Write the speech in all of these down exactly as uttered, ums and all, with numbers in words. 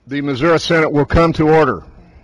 The Missouri Senate will come to order.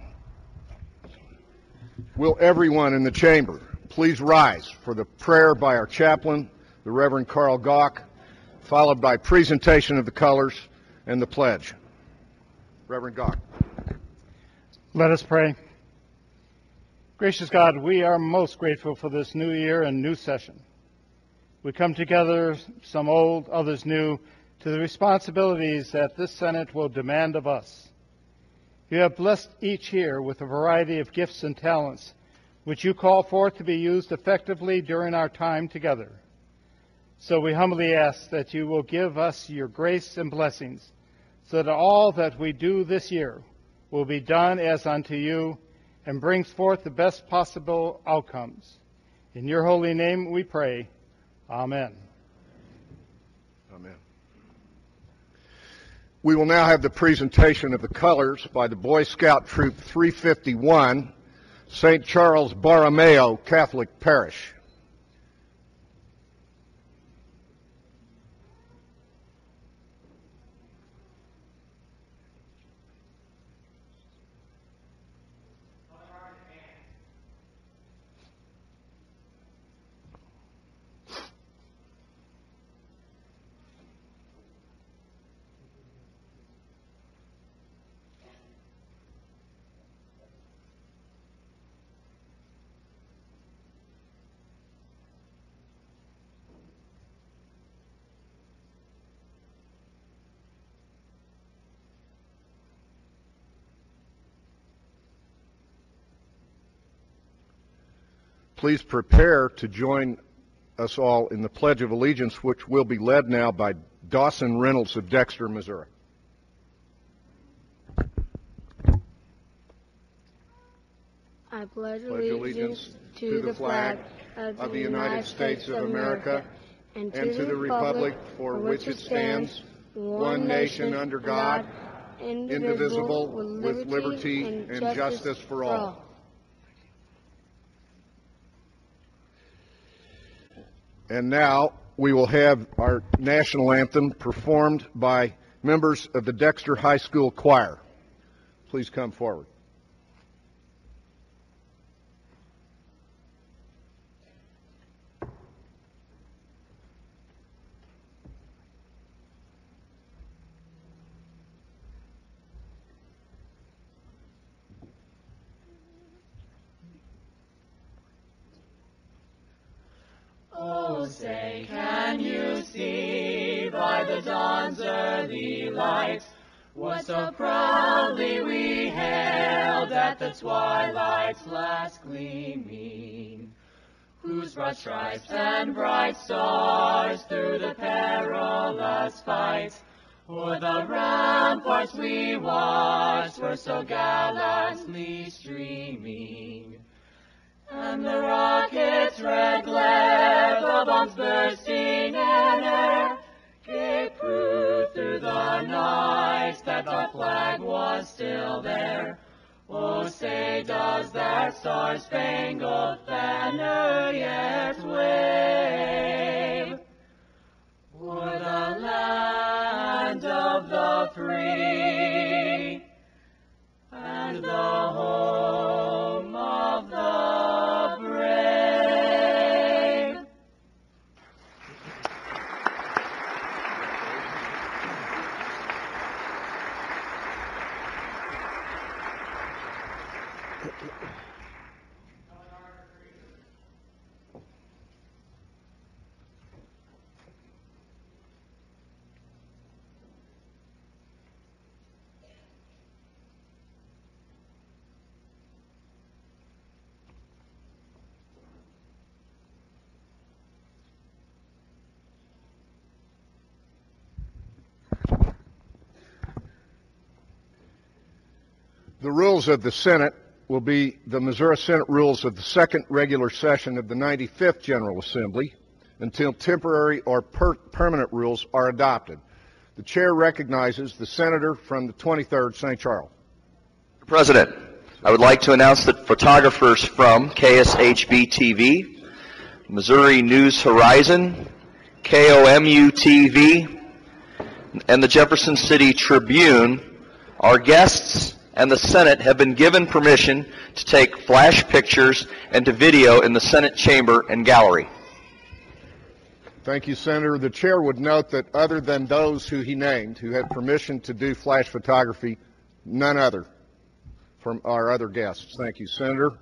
Will everyone in the chamber please rise for the prayer by our chaplain, the Reverend Carl Gauck, followed by presentation of the colors and the pledge. Reverend Gauck. Let us pray. Gracious God, we are most grateful for this new year and new session. We come together, some old, others new, to the responsibilities that this Senate will demand of us. You have blessed each here with a variety of gifts and talents, which you call forth to be used effectively during our time together. So we humbly ask that you will give us your grace and blessings, so that all that we do this year will be done as unto you and brings forth the best possible outcomes. In your holy name we pray. Amen. Amen. We will now have the presentation of the colors by the Boy Scout Troop three fifty-one, Saint Charles Borromeo Catholic Parish. Please prepare to join us all in the Pledge of Allegiance, which will be led now by Dawson Reynolds of Dexter, Missouri. I pledge allegiance to the flag of the United States of America and to the republic for which it stands, one nation under God, indivisible, with liberty and justice for all. And now we will have our national anthem performed by members of the Dexter High School Choir. Please come forward. Oh, say, can you see by the dawn's early light what so proudly we hailed at the twilight's last gleaming, whose broad stripes and bright stars through the perilous fight o'er the ramparts we watched were so gallantly streaming. And the rocket's red glare, the bombs bursting in air, gave proof through the night that the flag was still there. Oh, say, does that star-spangled banner yet wave o'er the land of the free and the home of the The rules of the Senate will be the Missouri Senate rules of the second regular session of the ninety-fifth General Assembly until temporary or per permanent rules are adopted. The chair recognizes the senator from the twenty-third Saint Charles. Mister President, I would like to announce that photographers from K S H B T V, Missouri News Horizon, K O M U T V, and the Jefferson City Tribune Our guests and the Senate have been given permission to take flash pictures and to video in the Senate chamber and gallery. Thank you, Senator. The chair would note that other than those who he named, who had permission to do flash photography, none other from our other guests. Thank you, Senator.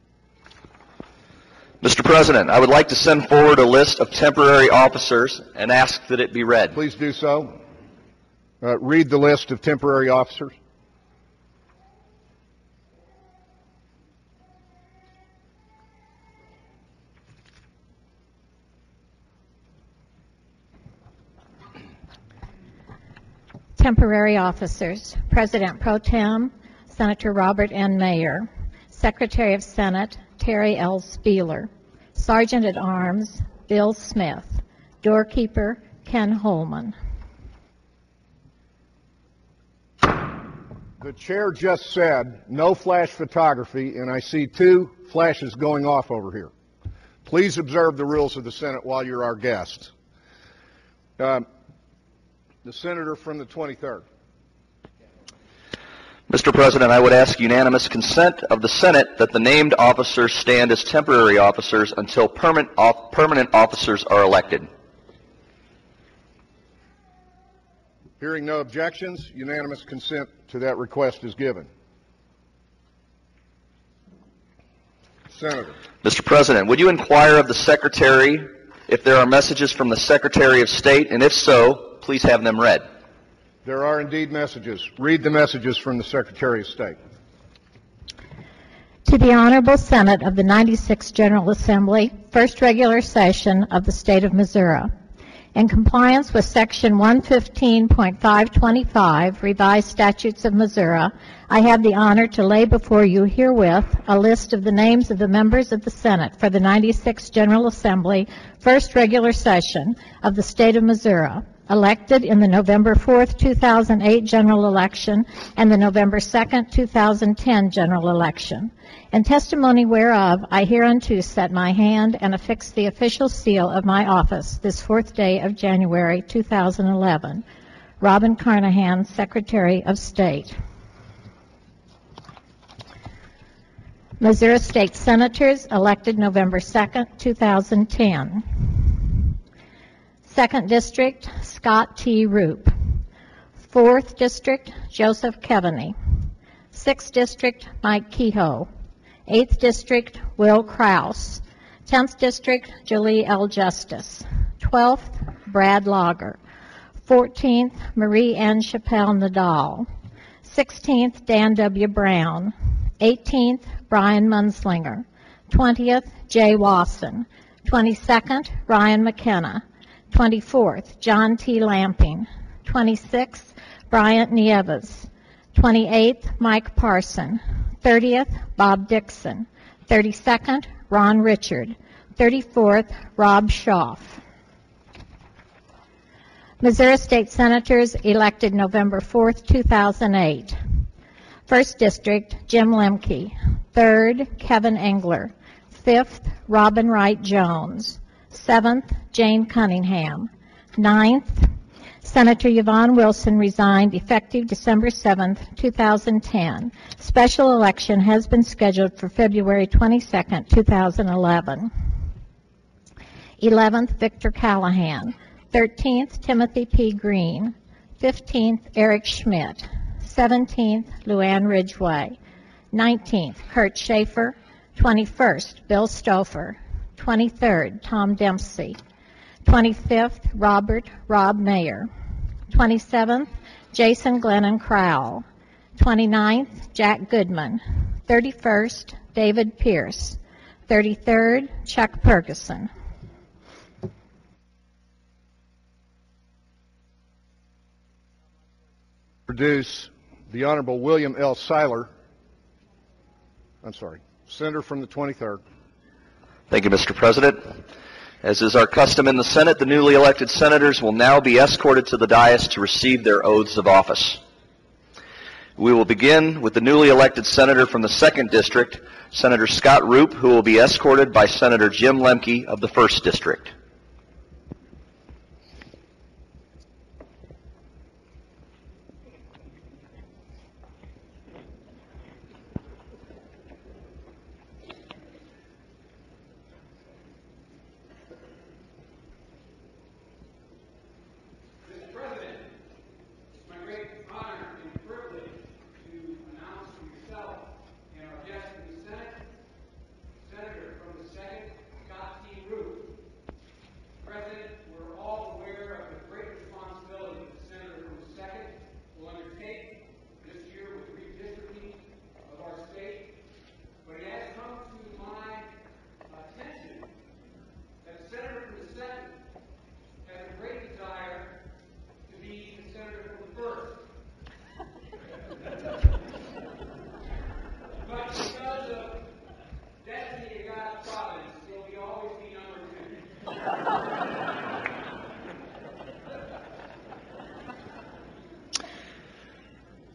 Mister President, I would like to send forward a list of temporary officers and ask that it be read. Please do so. Uh, read the list of temporary officers. Temporary officers: President Pro Tem, Senator Robert N. Mayer; Secretary of Senate, Terry L. Spieler; Sergeant at Arms, Bill Smith; Doorkeeper, Ken Holman. The chair just said no flash photography, and I see two flashes going off over here. Please observe the rules of the Senate while you're our guest. Uh, the senator from the twenty-third. Mister President, I would ask unanimous consent of the Senate that the named officers stand as temporary officers until permanent, off, permanent officers are elected. Hearing no objections, unanimous consent to that request is given. Senator. Mister President, would you inquire of the Secretary if there are messages from the Secretary of State, and if so, please have them read. There are indeed messages. Read the messages from the Secretary of State. To the Honorable Senate of the ninety-sixth General Assembly, first regular session of the State of Missouri. In compliance with Section one fifteen point five twenty-five, Revised Statutes of Missouri, I have the honor to lay before you herewith a list of the names of the members of the Senate for the ninety-sixth General Assembly, first regular session of the State of Missouri, elected in the November fourth, two thousand eight general election and the November second, two thousand ten general election. In testimony whereof, I hereunto set my hand and affix the official seal of my office this fourth day of January, two thousand eleven. Robin Carnahan, Secretary of State. Missouri State Senators elected November second, two thousand ten. Second District, Scott T. Roop. Fourth District, Joseph Keaveney. Sixth District, Mike Kehoe. Eighth District, Will Kraus. Tenth District, Julie L. Justice. Twelfth, Brad Lager. Fourteenth, Marie Ann Chappelle Nadal. Sixteenth, Dan W. Brown. Eighteenth, Brian Munslinger. Twentieth, Jay Wasson. Twenty-second, Ryan McKenna. Twenty-fourth, John T. Lamping. Twenty-sixth, Bryant Nieves. Twenty-eighth, Mike Parson. Thirtieth, Bob Dixon. Thirty-second, Ron Richard. Thirty-fourth, Rob Schaaf. Missouri State Senators elected November fourth, two thousand eight. First District, Jim Lemke. Third, Kevin Engler. Fifth, Robin Wright Jones. Seventh, Jane Cunningham. Ninth, Senator Yvonne Wilson resigned effective December seventh, two thousand ten. Special election has been scheduled for February twenty-second, two thousand eleven. eleventh, Victor Callahan. thirteenth, Timothy P. Green. fifteenth, Eric Schmidt. seventeenth, Luann Ridgway. nineteenth, Kurt Schaefer. twenty-first, Bill Stouffer. twenty-third, Tom Dempsey. twenty-fifth, Robert Rob Mayer. twenty-seventh, Jason Glennon Crowell. twenty-ninth, Jack Goodman. thirty-first, David Pierce. thirty-third, Chuck Ferguson. Produce the Honorable William L. Seiler. I'm sorry, Senator from the twenty-third. Thank you, Mister President. As is our custom in the Senate, the newly elected senators will now be escorted to the dais to receive their oaths of office. We will begin with the newly elected senator from the second District, Senator Scott Roop, who will be escorted by Senator Jim Lemke of the first District.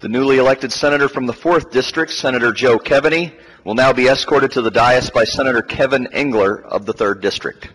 The newly elected senator from the fourth District, Senator Joe Keaveney, will now be escorted to the dais by Senator Kevin Engler of the third District.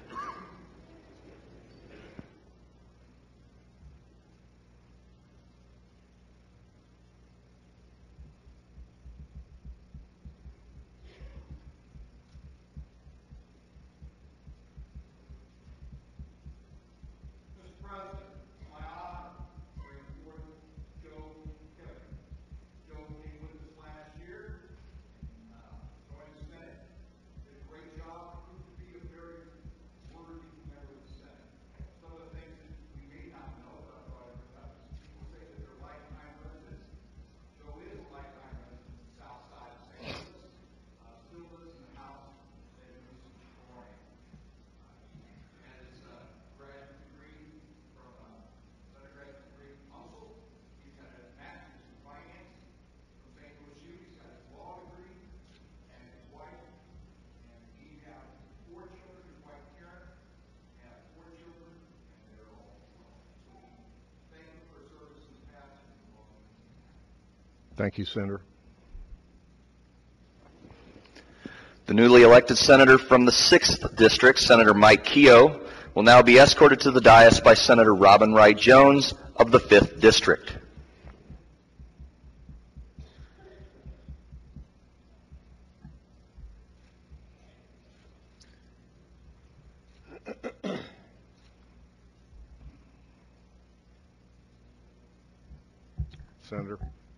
Thank you, Senator. The newly elected senator from the sixth District, Senator Mike Keogh, will now be escorted to the dais by Senator Robin Wright Jones of the fifth District. Senator.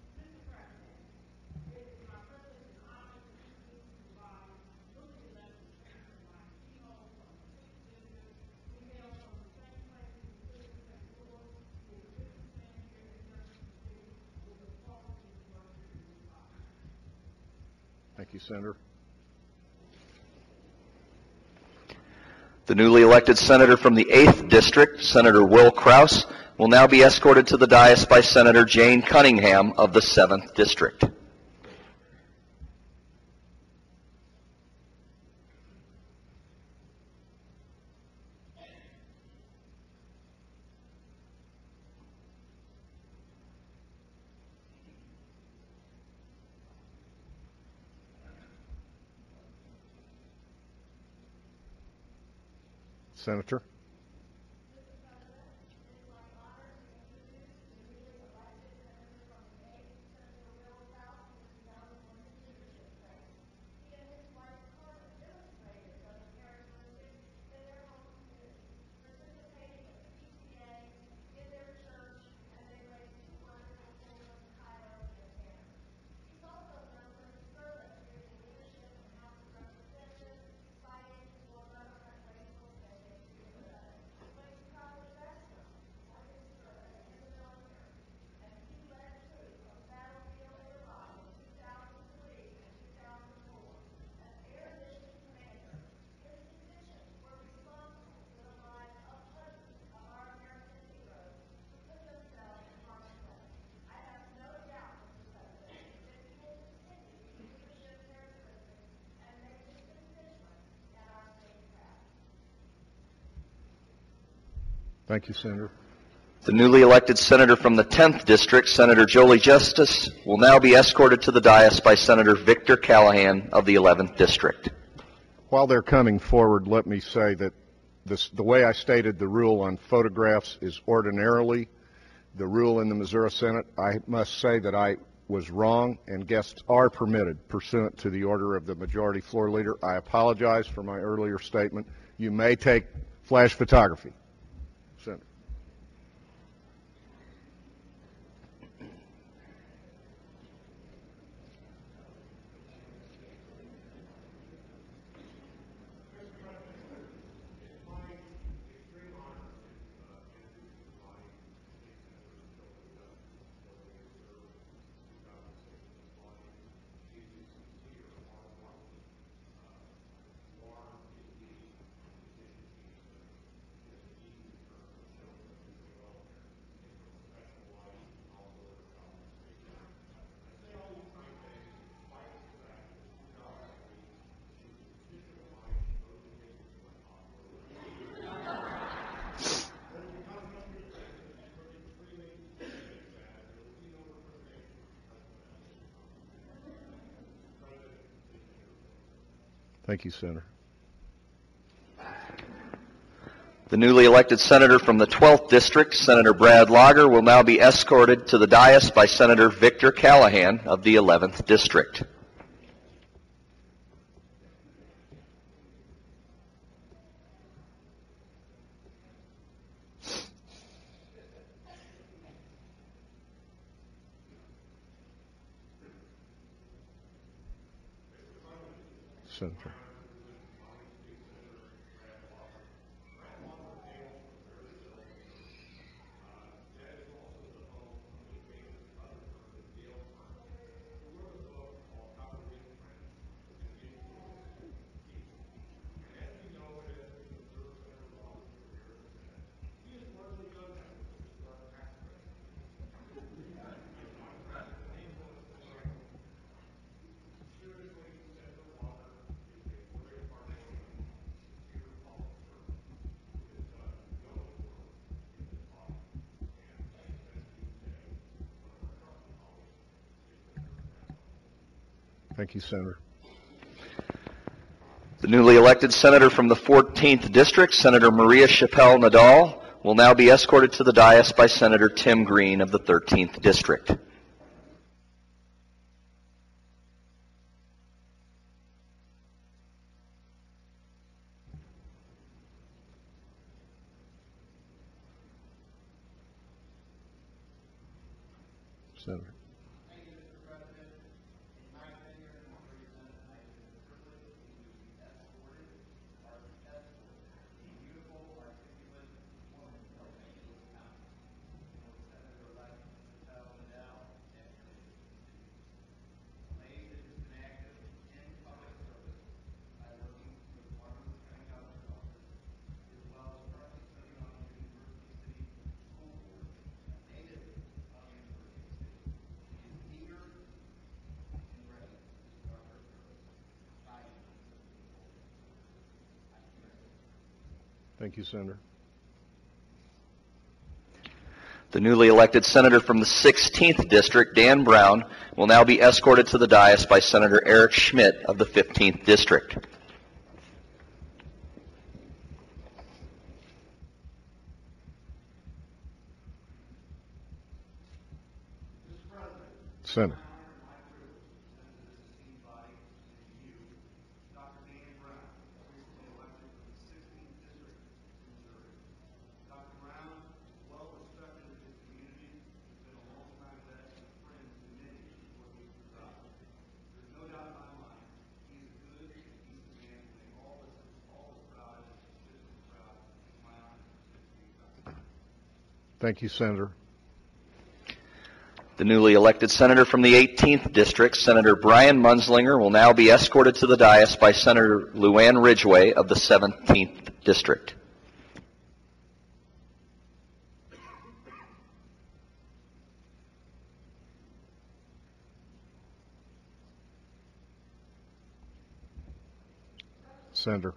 Thank you, Senator. The newly elected senator from the eighth District, Senator Will Kraus, will now be escorted to the dais by Senator Jane Cunningham of the seventh District. Senator. Thank you, Senator. The newly elected senator from the tenth District, Senator Jolie Justice, will now be escorted to the dais by Senator Victor Callahan of the eleventh District. While they're coming forward, let me say that this, the way I stated the rule on photographs is ordinarily the rule in the Missouri Senate. I must say that I was wrong, and guests are permitted pursuant to the order of the majority floor leader. I apologize for my earlier statement. You may take flash photography. Senator. Thank you, Senator. The newly elected senator from the twelfth District, Senator Brad Lager, will now be escorted to the dais by Senator Victor Callahan of the eleventh District. Senator. Thank you, Senator. The newly elected senator from the fourteenth District, Senator Maria Chappelle Nadal, will now be escorted to the dais by Senator Tim Green of the thirteenth District. Senator. Thank you, Senator. The newly elected senator from the sixteenth District, Dan Brown, will now be escorted to the dais by Senator Eric Schmidt of the fifteenth District. Senator. Thank you, Senator. The newly elected senator from the eighteenth District, Senator Brian Munslinger, will now be escorted to the dais by Senator Luann Ridgway of the seventeenth District. Senator.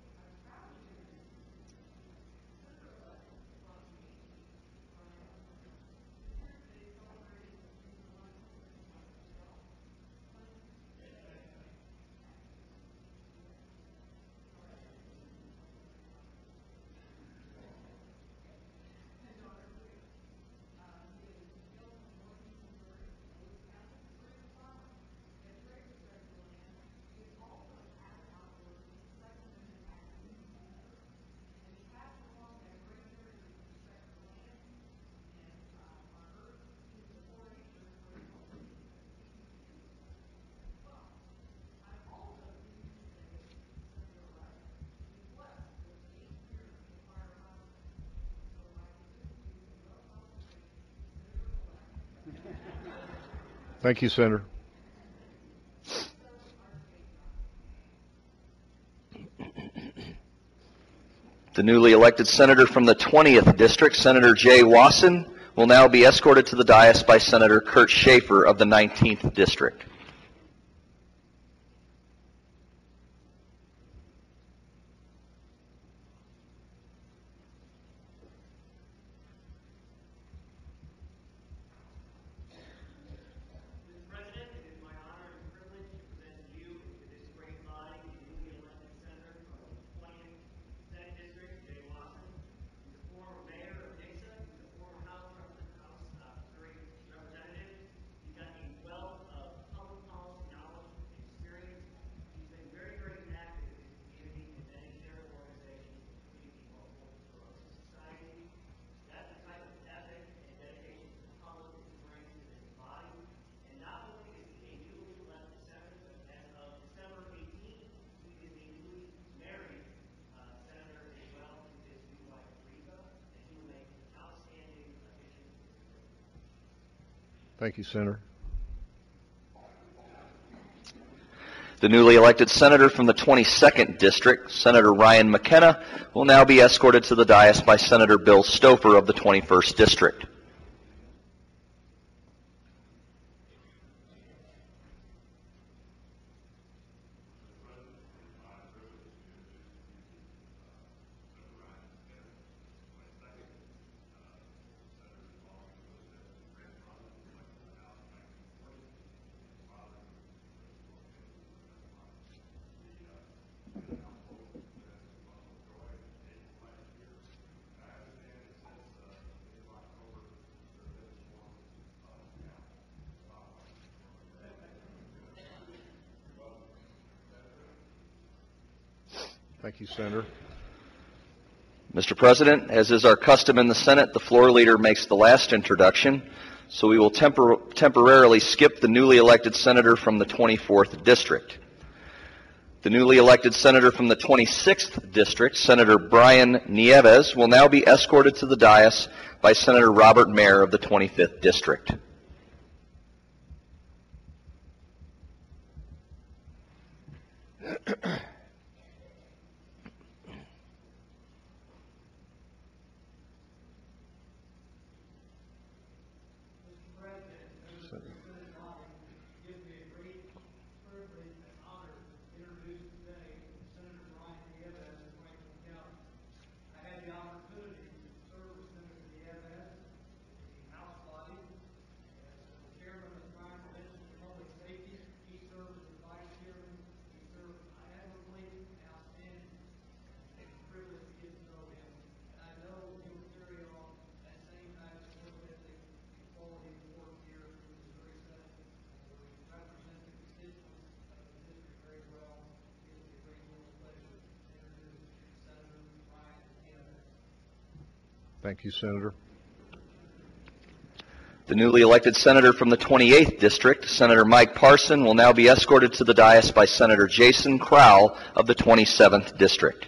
Thank you, Senator. The newly elected senator from the twentieth District, Senator Jay Wasson, will now be escorted to the dais by Senator Kurt Schaefer of the nineteenth District. President, it is my honor and privilege to present to you, to this great body, the newly elected Thank you, Senator. The newly elected senator from the twenty-second District, Senator Ryan McKenna, will now be escorted to the dais by Senator Bill Stouffer of the twenty-first District. Thank you, Senator. Mister President, as is our custom in the Senate, the floor leader makes the last introduction, so we will tempor temporarily skip the newly elected senator from the twenty-fourth District. The newly elected senator from the twenty-sixth District, Senator Brian Nieves, will now be escorted to the dais by Senator Robert Mayer of the twenty-fifth District. Thank you, Senator. The newly elected senator from the twenty-eighth District, Senator Mike Parson, will now be escorted to the dais by Senator Jason Crowell of the twenty-seventh District.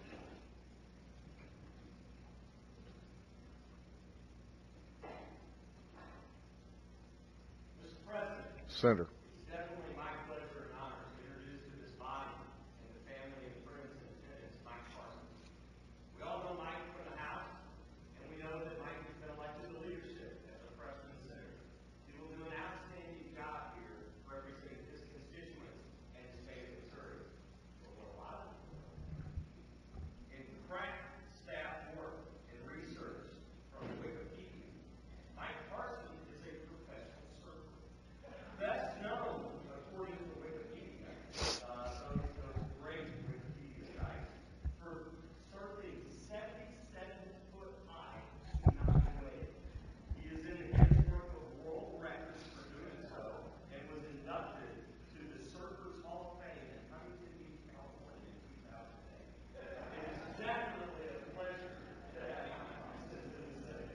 Mister President. Senator. It's definitely my pleasure and honor to introduce to this body and the family and friends in attendance Mike Parson. We all know Mike from the House, and we know that Mike has been elected to leadership as a freshman senator. He will do an outstanding job here representing his constituents and his state of Missouri. But what a lot of in craft staff work and research from Wikipedia, Mike Parson is a professional surfer. Best known, according to Wikipedia, uh, those, those great Wikipedia sites, for surfing seventy-seven foot high tsunami wave. He is in the Guinness Book of World Records for doing so and was inducted to the Surfers Hall of Fame in Huntington Beach, California in two thousand eight. It is definitely a pleasure to have him sit in the Senate.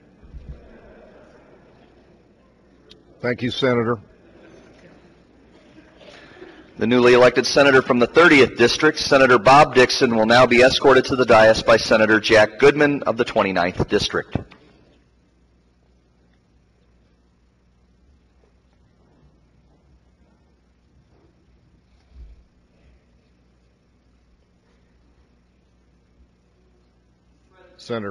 Thank you, Senator. The newly elected senator from the thirtieth District, Senator Bob Dixon, will now be escorted to the dais by Senator Jack Goodman of the twenty-ninth District. Senator.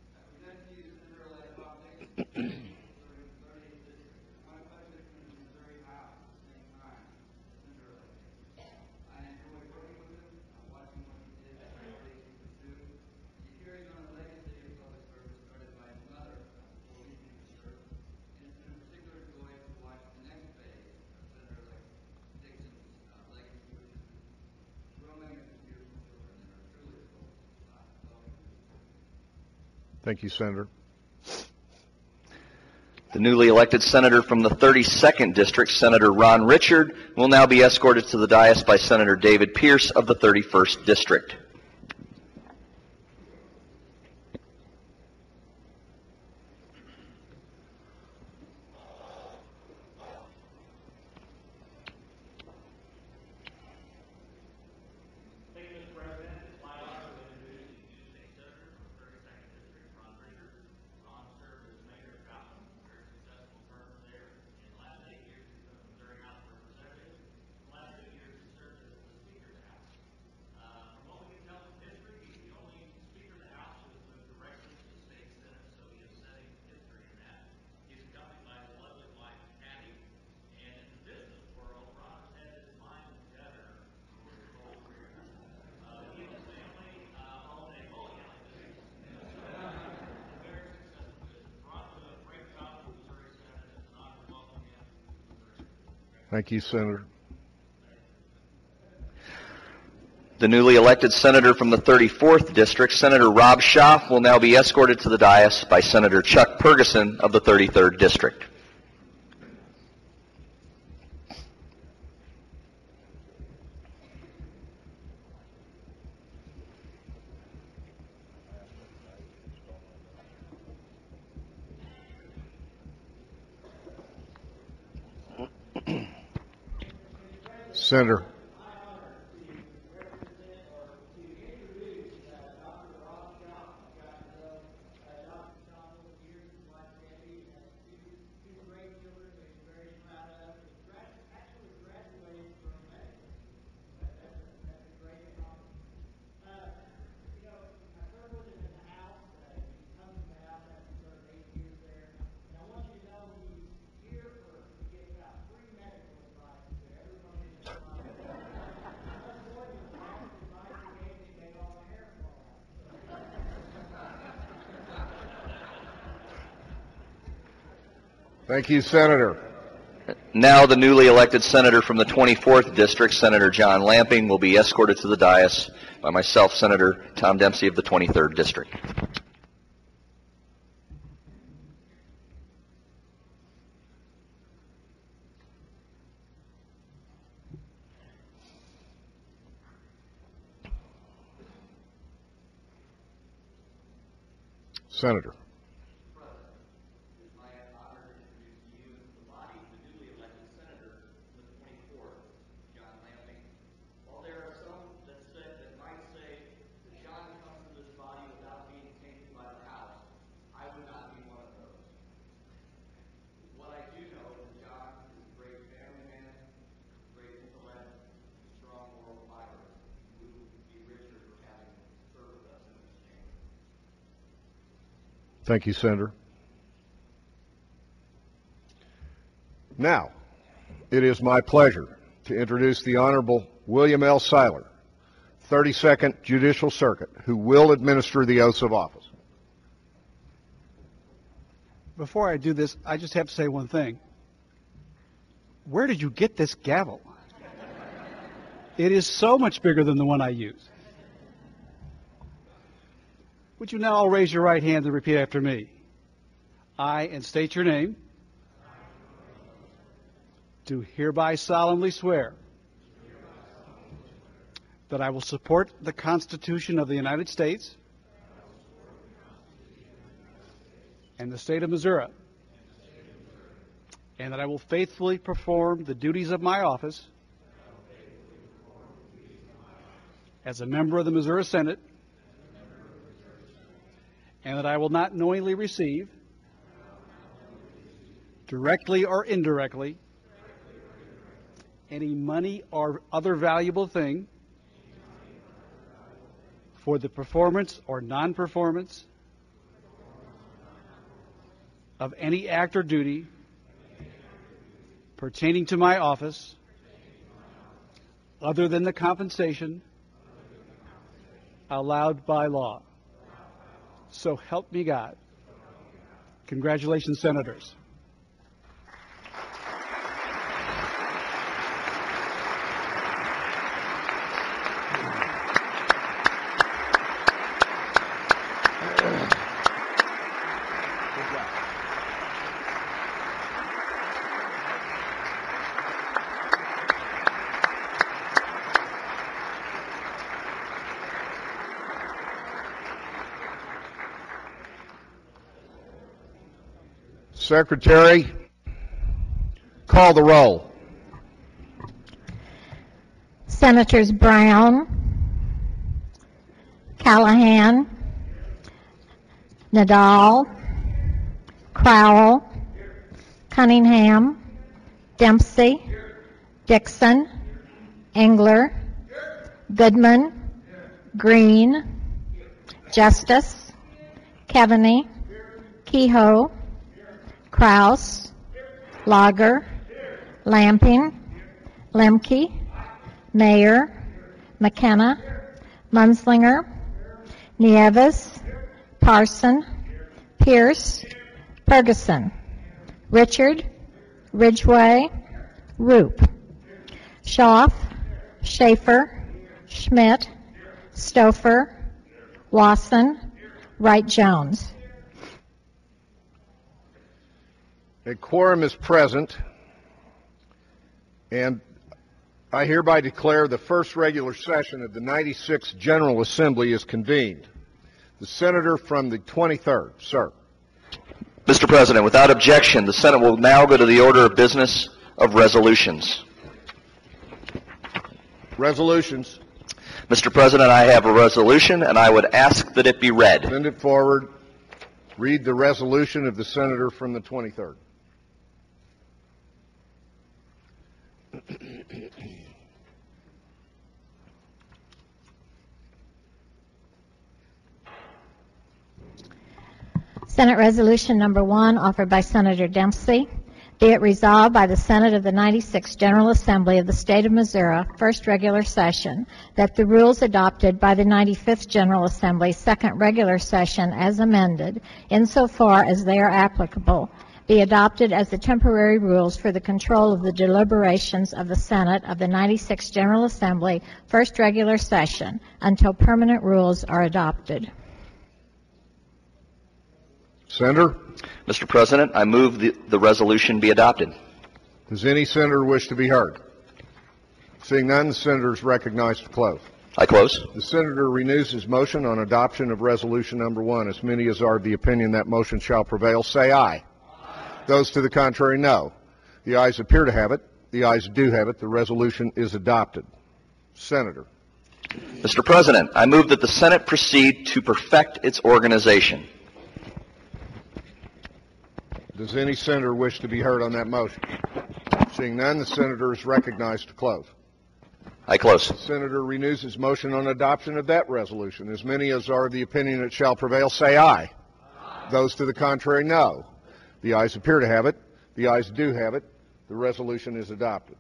Thank you, Senator. The newly elected senator from the thirty-second District, Senator Ron Richard, will now be escorted to the dais by Senator David Pierce of the thirty-first District. Ron served as mayor of Gotham, very successful term there, and Thank you, Senator. The newly elected senator from the thirty-fourth District, Senator Rob Schaaf, will now be escorted to the dais by Senator Chuck Perguson of the thirty-third District. Senator. Thank you, Senator. Now the newly elected senator from the twenty-fourth District, Senator John Lamping, will be escorted to the dais by myself, Senator Tom Dempsey of the twenty-third District. Senator. Thank you, Senator. Now, it is my pleasure to introduce the Honorable William L. Seiler, thirty-second Judicial Circuit, who will administer the oaths of office. Before I do this, I just have to say one thing. Where did you get this gavel? It is so much bigger than the one I use. Would you now all raise your right hand and repeat after me? I, and state your name, do hereby solemnly swear that I will support the Constitution of the United States and the state of Missouri, and that I will faithfully perform the duties of my office as a member of the Missouri Senate, and that I will not knowingly receive, directly or indirectly, any money or other valuable thing for the performance or non-performance of any act or duty pertaining to my office other than the compensation allowed by law. So help me God. Congratulations, Senators. Secretary, call the roll. Senators Brown, Callahan, Nadal, Crowell, Cunningham, Dempsey, Dixon, Engler, Goodman, Green, Justice, Keaveney, Kehoe, Kraus, Lager, Lamping, Lemke, Mayer, McKenna, Munslinger, Nieves, Parson, Pierce, Ferguson, Richard, Ridgway, Roop. Schaaf, Schaefer, Schmidt, Stouffer, Lawson, Wright-Jones. A quorum is present, and I hereby declare the first regular session of the ninety-sixth General Assembly is convened. The senator from the twenty-third, sir. Mister President, without objection, the Senate will now go to the order of business of resolutions. Resolutions. Mister President, I have a resolution, and I would ask that it be read. Send it forward. Read the resolution of the senator from the twenty-third. Senate Resolution Number One, offered by Senator Dempsey. Be it resolved by the Senate of the ninety-sixth General Assembly of the State of Missouri, first regular session, that the rules adopted by the ninety-fifth General Assembly, second regular session, as amended, insofar as they are applicable, be adopted as the temporary rules for the control of the deliberations of the Senate of the ninety-sixth General Assembly, first regular session, until permanent rules are adopted. Senator? Mister President, I move the, the resolution be adopted. Does any senator wish to be heard? Seeing none, the senator is recognized to close. I close. The senator renews his motion on adoption of resolution number one. As many as are of the opinion that motion shall prevail, say aye. Aye. Those to the contrary, no. The ayes appear to have it. The ayes do have it. The resolution is adopted. Senator. Mister President, I move that the Senate proceed to perfect its organization. Does any senator wish to be heard on that motion? Seeing none, the senator is recognized to close. I close. The senator renews his motion on adoption of that resolution. As many as are of the opinion it shall prevail, say aye. Aye. Those to the contrary, no. The ayes appear to have it. The ayes do have it. The resolution is adopted.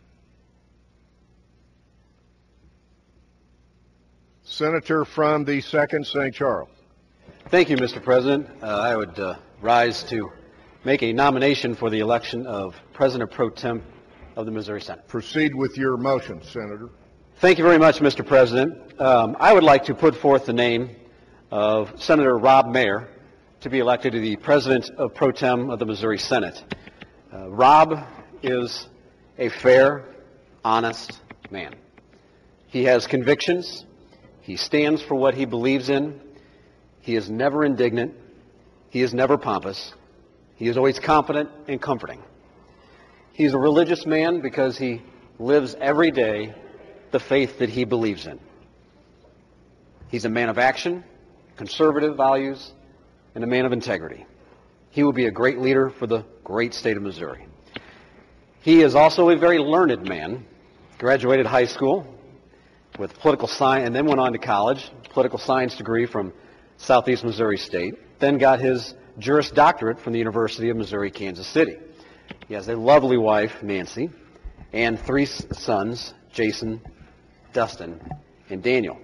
Senator from the second Saint Charles. Thank you, Mister President. Uh, I would uh, rise to make a nomination for the election of President Pro Tem of the Missouri Senate. Proceed with your motion, Senator. Thank you very much, Mister President. Um, I would like to put forth the name of Senator Rob Mayer to be elected to the President of Pro Tem of the Missouri Senate. Uh, Rob is a fair, honest man. He has convictions. He stands for what he believes in. He is never indignant. He is never pompous. He is always confident and comforting. He is a religious man because he lives every day the faith that he believes in. He's a man of action, conservative values, and a man of integrity. He will be a great leader for the great state of Missouri. He is also a very learned man, graduated high school with political science, and then went on to college, political science degree from Southeast Missouri State, then got his Juris Doctorate from the University of Missouri, Kansas City. He has a lovely wife, Nancy, and three sons, Jason, Dustin, and Daniel.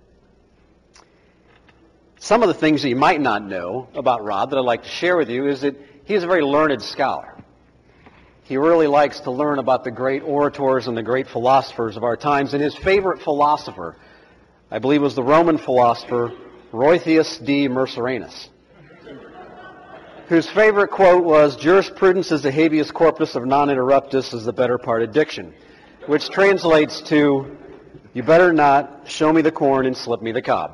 Some of the things that you might not know about Rob that I'd like to share with you is that he is a very learned scholar. He really likes to learn about the great orators and the great philosophers of our times, and his favorite philosopher, I believe, was the Roman philosopher Roythius D. Merceranus, whose favorite quote was, "Jurisprudence is the habeas corpus of non interruptus is the better part of diction," which translates to, "You better not show me the corn and slip me the cob."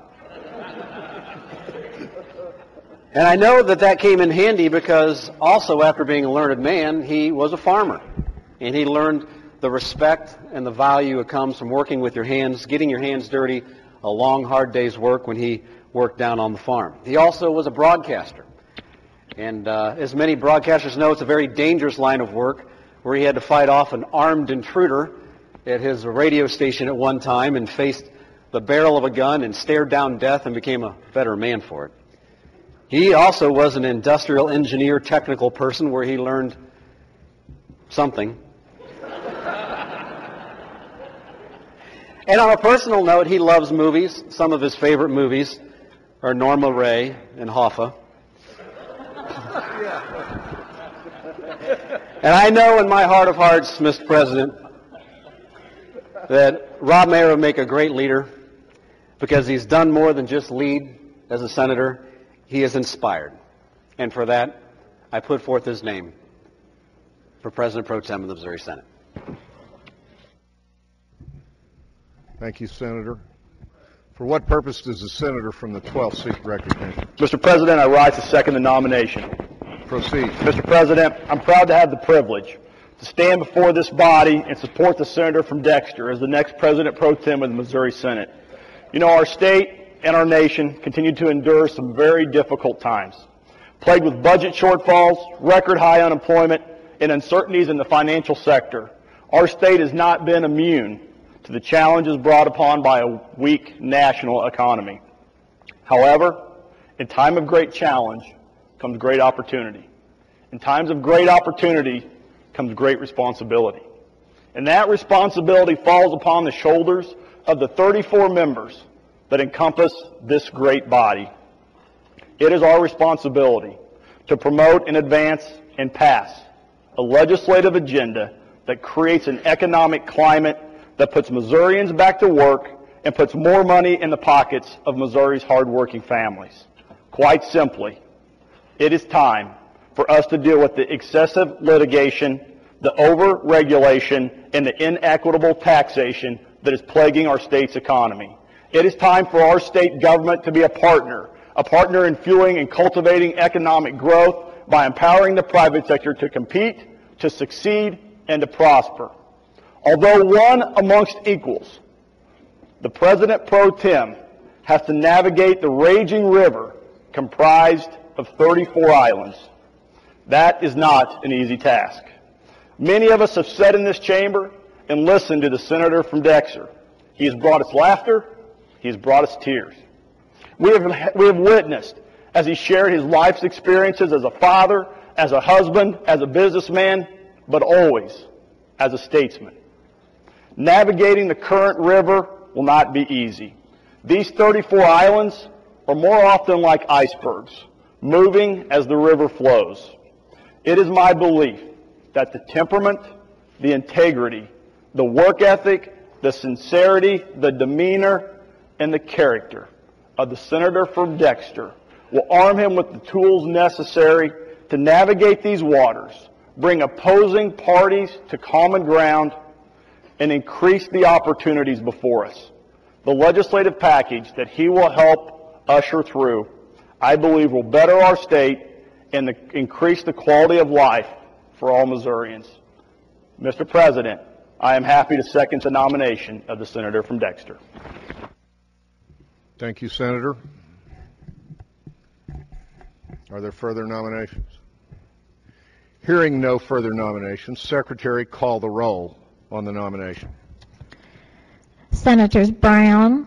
And I know that that came in handy because also after being a learned man, he was a farmer. And he learned the respect and the value that comes from working with your hands, getting your hands dirty, a long, hard day's work when he worked down on the farm. He also was a broadcaster. And uh, as many broadcasters know, it's a very dangerous line of work where he had to fight off an armed intruder at his radio station at one time and faced the barrel of a gun and stared down death and became a better man for it. He also was an industrial engineer, technical person where he learned something. And on a personal note, he loves movies. Some of his favorite movies are Norma Ray and Hoffa. And I know in my heart of hearts, Mister President, that Rob Mayer will make a great leader because he's done more than just lead as a senator. He has inspired. And for that, I put forth his name for President Pro Tem of the Missouri Senate. Thank you, Senator. For what purpose does the senator from the twelfth seek recognition? Mister President, I rise to second the nomination. Proceed. Mister President, I'm proud to have the privilege to stand before this body and support the senator from Dexter as the next President Pro Tem of the Missouri Senate. You know, our state and our nation continue to endure some very difficult times, plagued with budget shortfalls, record high unemployment, and uncertainties in the financial sector. Our state has not been immune to the challenges brought upon by a weak national economy. However, in time of great challenge comes great opportunity. In times of great opportunity comes great responsibility. And that responsibility falls upon the shoulders of the thirty-four members that encompass this great body. It is our responsibility to promote and advance and pass a legislative agenda that creates an economic climate that puts Missourians back to work and puts more money in the pockets of Missouri's hardworking families. Quite simply, it is time for us to deal with the excessive litigation, the over-regulation, and the inequitable taxation that is plaguing our state's economy. It is time for our state government to be a partner, a partner in fueling and cultivating economic growth by empowering the private sector to compete, to succeed, and to prosper. Although one amongst equals, the President Pro Tem has to navigate the raging river comprised of thirty-four islands. That is not an easy task. Many of us have sat in this chamber and listened to the senator from Dexter. He has brought us laughter. He has brought us tears. We have, we have witnessed as he shared his life's experiences as a father, as a husband, as a businessman, but always as a statesman. Navigating the current river will not be easy. These thirty-four islands are more often like icebergs, moving as the river flows. It is my belief that the temperament, the integrity, the work ethic, the sincerity, the demeanor, and the character of the senator from Dexter will arm him with the tools necessary to navigate these waters, bring opposing parties to common ground, and increase the opportunities before us. The legislative package that he will help usher through, I believe, will better our state and the, increase the quality of life for all Missourians. Mister President, I am happy to second the nomination of the senator from Dexter. Thank you, Senator. Are there further nominations? Hearing no further nominations, Secretary, call the roll on the nomination. Senators Brown,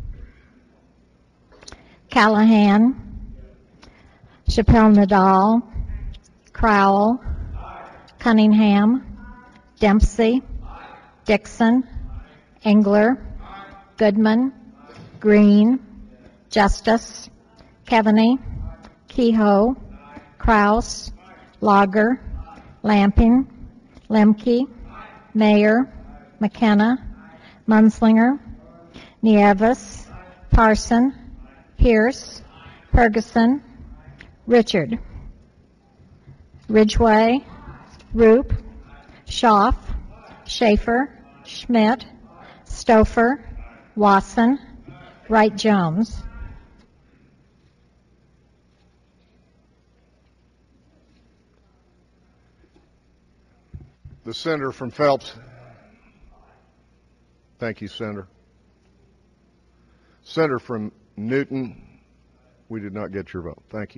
Callahan, Chappelle Nadal, Crowell, Cunningham, Dempsey, Dixon, Engler, Goodman, Green, Justice, Keaveney, Kehoe, Kraus, Lager, Lamping, Lemke, Mayer, McKenna, Munslinger, Nieves, Parson, Pierce, Ferguson, Richard, Ridgway, Roop, Schaaf, Schaefer, Schmidt, Stouffer, Wasson, Wright-Jones. The senator from Phelps. Thank you, Senator. Senator from Newton, we did not get your vote. Thank you.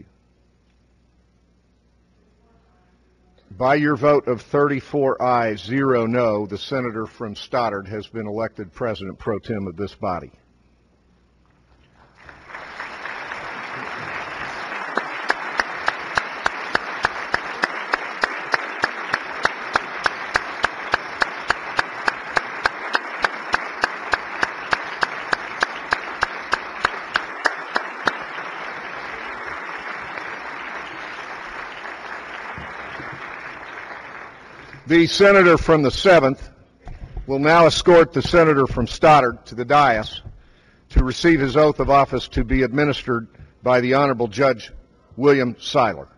By your vote of thirty-four ayes, zero no, the senator from Stoddard has been elected President Pro Tem of this body. The senator from the seventh will now escort the senator from Stoddard to the dais to receive his oath of office to be administered by the Honorable Judge William Seiler.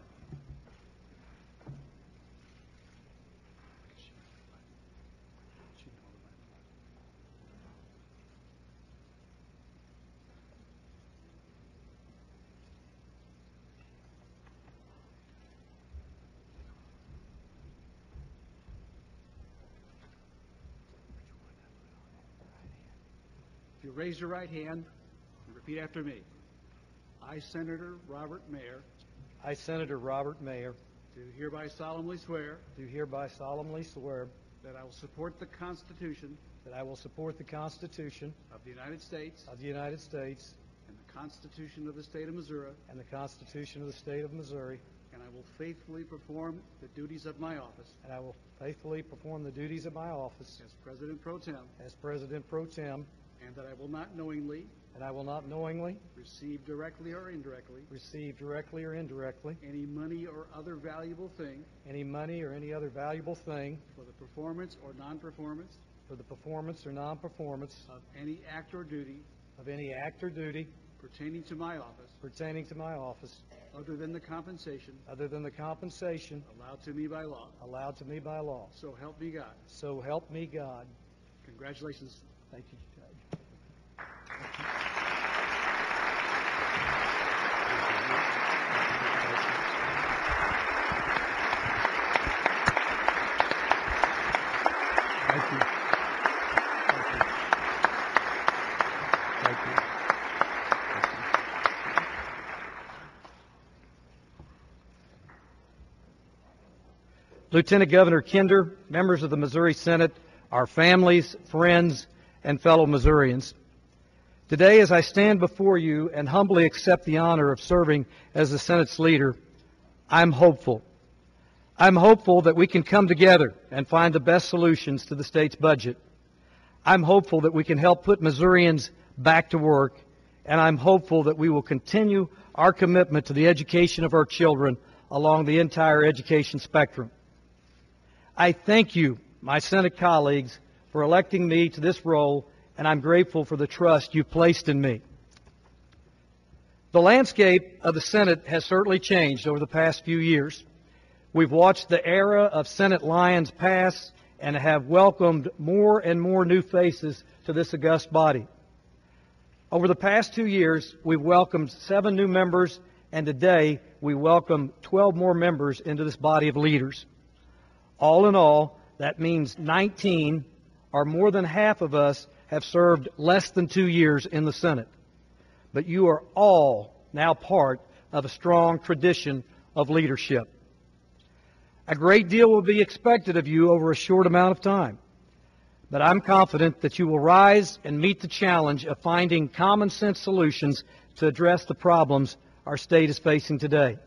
If you raise your right hand and repeat after me. I, Senator Robert Mayer, I, Senator Robert Mayer, do hereby solemnly swear do hereby solemnly swear that I will support the Constitution that I will support the Constitution of the United States of the United States and the Constitution of the State of Missouri, and the Constitution of the State of Missouri, and I will faithfully perform the duties of my office and I will faithfully perform the duties of my office as President Pro Tem, as President Pro Tem, and that I will not knowingly and I will not knowingly receive directly or indirectly receive directly or indirectly any money or other valuable thing any money or any other valuable thing for the performance or non-performance for the performance or non-performance of any act or duty of any act or duty pertaining to my office pertaining to my office other than the compensation other than the compensation allowed to me by law. allowed to me by law. So help me God. So help me God. Congratulations. Thank you, Judge. Thank you. Thank you. Lieutenant Governor Kinder, members of the Missouri Senate, our families, friends, and fellow Missourians. Today, as I stand before you and humbly accept the honor of serving as the Senate's leader, I'm hopeful. I'm hopeful that we can come together and find the best solutions to the state's budget. I'm hopeful that we can help put Missourians back to work, and I'm hopeful that we will continue our commitment to the education of our children along the entire education spectrum. I thank you, my Senate colleagues, for electing me to this role, and I'm grateful for the trust you've placed in me. The landscape of the Senate has certainly changed over the past few years. We've watched the era of Senate lions pass and have welcomed more and more new faces to this august body. Over the past two years, we've welcomed seven new members, and today we welcome twelve more members into this body of leaders. All in all, that means nineteen, or more than half of us, have served less than two years in the Senate. But you are all now part of a strong tradition of leadership. A great deal will be expected of you over a short amount of time. But I'm confident that you will rise and meet the challenge of finding common sense solutions to address the problems our state is facing today.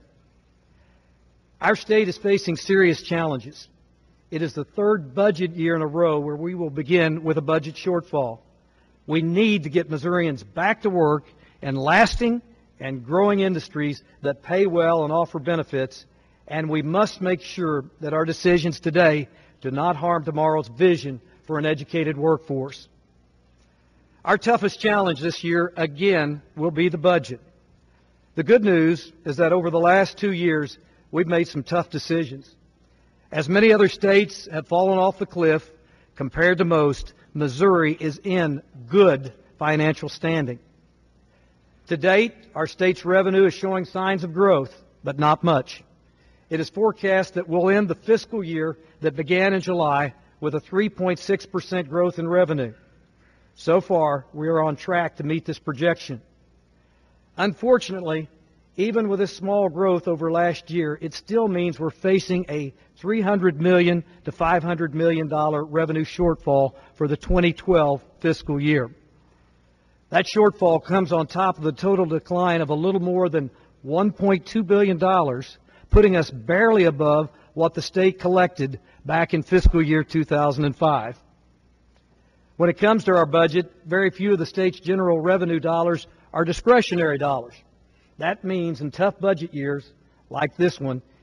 Our state is facing serious challenges. It is the third budget year in a row where we will begin with a budget shortfall. We need to get Missourians back to work in lasting and growing industries that pay well and offer benefits, and we must make sure that our decisions today do not harm tomorrow's vision for an educated workforce. Our toughest challenge this year, again, will be the budget. The good news is that over the last two years, we've made some tough decisions. As many other states have fallen off the cliff, compared to most, Missouri is in good financial standing. To date, our state's revenue is showing signs of growth, but not much. It is forecast that we'll end the fiscal year that began in July with a three point six percent growth in revenue. So far, we are on track to meet this projection. Unfortunately, even with this small growth over last year, it still means we're facing a three hundred million dollars to five hundred million dollars revenue shortfall for the twenty twelve fiscal year. That shortfall comes on top of the total decline of a little more than one point two billion dollars, putting us barely above what the state collected back in fiscal year two thousand five. When it comes to our budget, very few of the state's general revenue dollars are discretionary dollars. That means in tough budget years, like this one,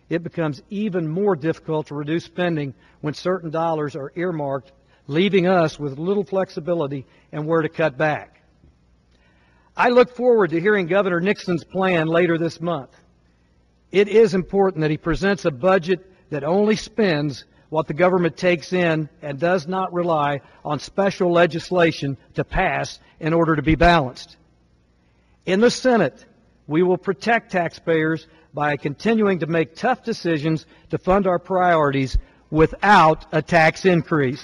it becomes even more difficult to reduce spending when certain dollars are earmarked, leaving us with little flexibility and where to cut back. I look forward to hearing Governor Nixon's plan later this month. It is important that he presents a budget that only spends what the government takes in and does not rely on special legislation to pass in order to be balanced. In the Senate, we will protect taxpayers by continuing to make tough decisions to fund our priorities without a tax increase.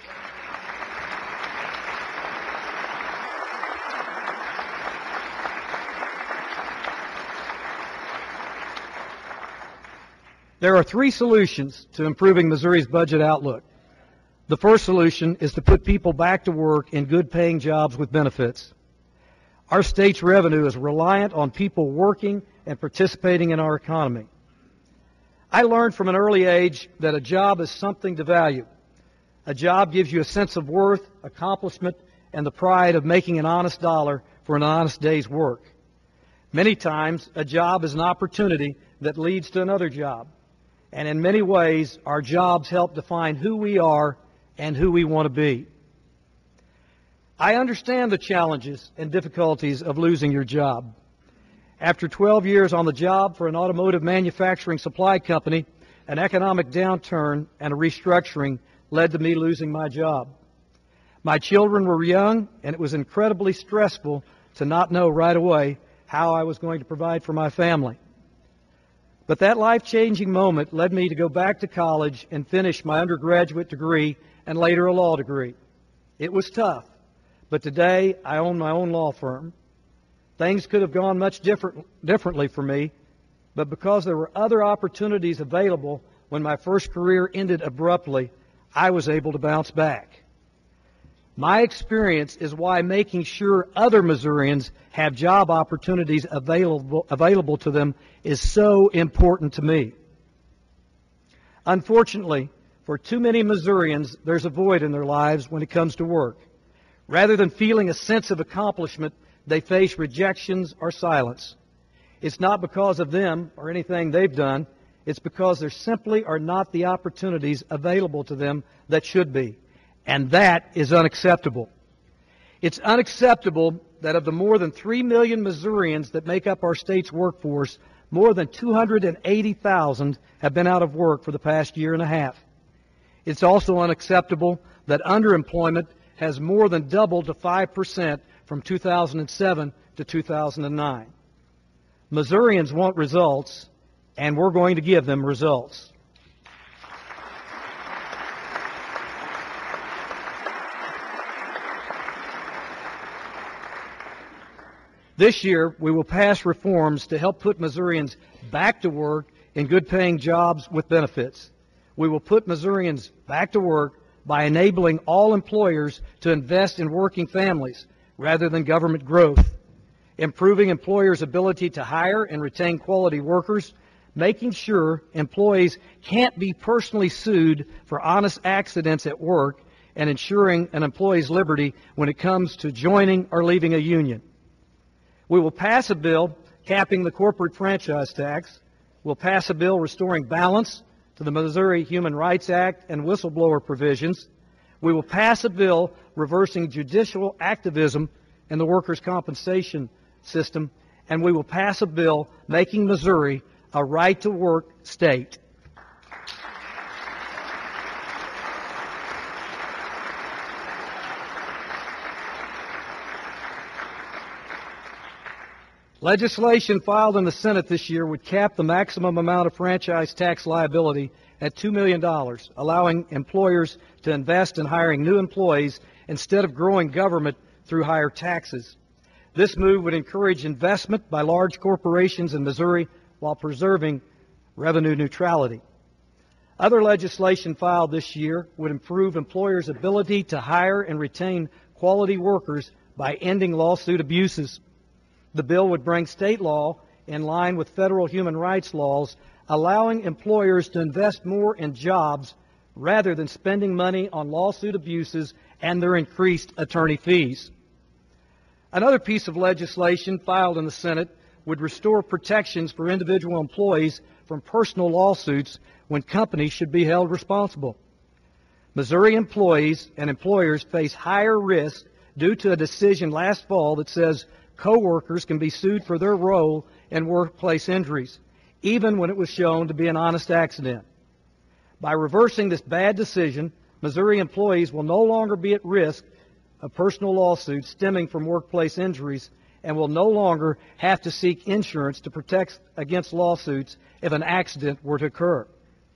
There are three solutions to improving Missouri's budget outlook. The first solution is to put people back to work in good-paying jobs with benefits. Our state's revenue is reliant on people working and participating in our economy. I learned from an early age that a job is something to value. A job gives you a sense of worth, accomplishment, and the pride of making an honest dollar for an honest day's work. Many times, a job is an opportunity that leads to another job. And in many ways, our jobs help define who we are and who we want to be. I understand the challenges and difficulties of losing your job. After twelve years on the job for an automotive manufacturing supply company, an economic downturn and a restructuring led to me losing my job. My children were young, and it was incredibly stressful to not know right away how I was going to provide for my family. But that life-changing moment led me to go back to college and finish my undergraduate degree and later a law degree. It was tough, but today I own my own law firm. Things could have gone much different, differently for me, but because there were other opportunities available when my first career ended abruptly, I was able to bounce back. My experience is why making sure other Missourians have job opportunities available, available to them is so important to me. Unfortunately, for too many Missourians, there's a void in their lives when it comes to work. Rather than feeling a sense of accomplishment, they face rejections or silence. It's not because of them or anything they've done. It's because there simply are not the opportunities available to them that should be. And that is unacceptable. It's unacceptable that of the more than three million Missourians that make up our state's workforce, more than two hundred eighty thousand have been out of work for the past year and a half. It's also unacceptable that underemployment has more than doubled to five percent from two thousand seven to two thousand nine. Missourians want results, and we're going to give them results. This year, we will pass reforms to help put Missourians back to work in good-paying jobs with benefits. We will put Missourians back to work by enabling all employers to invest in working families rather than government growth, improving employers' ability to hire and retain quality workers, making sure employees can't be personally sued for honest accidents at work, and ensuring an employee's liberty when it comes to joining or leaving a union. We will pass a bill capping the corporate franchise tax. We'll pass a bill restoring balance to the Missouri Human Rights Act and whistleblower provisions. We will pass a bill reversing judicial activism in the workers' compensation system. And we will pass a bill making Missouri a right-to-work state. Legislation filed in the Senate this year would cap the maximum amount of franchise tax liability at two million dollars, allowing employers to invest in hiring new employees instead of growing government through higher taxes. This move would encourage investment by large corporations in Missouri while preserving revenue neutrality. Other legislation filed this year would improve employers' ability to hire and retain quality workers by ending lawsuit abuses. The bill would bring state law in line with federal human rights laws, allowing employers to invest more in jobs rather than spending money on lawsuit abuses and their increased attorney fees. Another piece of legislation filed in the Senate would restore protections for individual employees from personal lawsuits when companies should be held responsible. Missouri employees and employers face higher risk due to a decision last fall that says coworkers can be sued for their role in workplace injuries, even when it was shown to be an honest accident. By reversing this bad decision, Missouri employees will no longer be at risk of personal lawsuits stemming from workplace injuries and will no longer have to seek insurance to protect against lawsuits if an accident were to occur.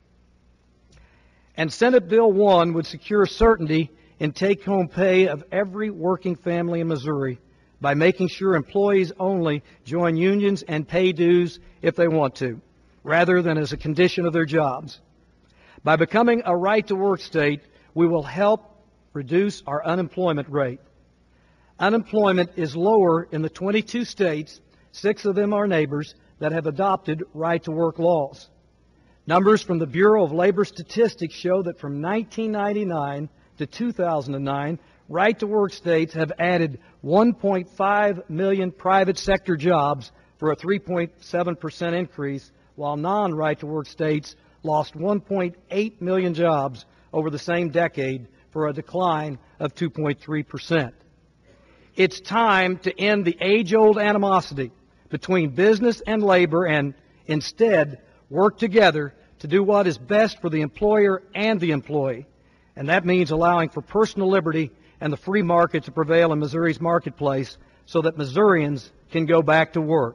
And Senate Bill one would secure certainty in take-home pay of every working family in Missouri by making sure employees only join unions and pay dues if they want to, rather than as a condition of their jobs. By becoming a right-to-work state, we will help reduce our unemployment rate. Unemployment is lower in the twenty-two states, six of them are neighbors, that have adopted right-to-work laws. Numbers from the Bureau of Labor Statistics show that from nineteen ninety-nine to two thousand nine, right-to-work states have added one point five million private sector jobs for a three point seven percent increase, while non-right-to-work states lost one point eight million jobs over the same decade for a decline of two point three percent. It's time to end the age-old animosity between business and labor and instead work together to do what is best for the employer and the employee. And that means allowing for personal liberty and the free market to prevail in Missouri's marketplace so that Missourians can go back to work.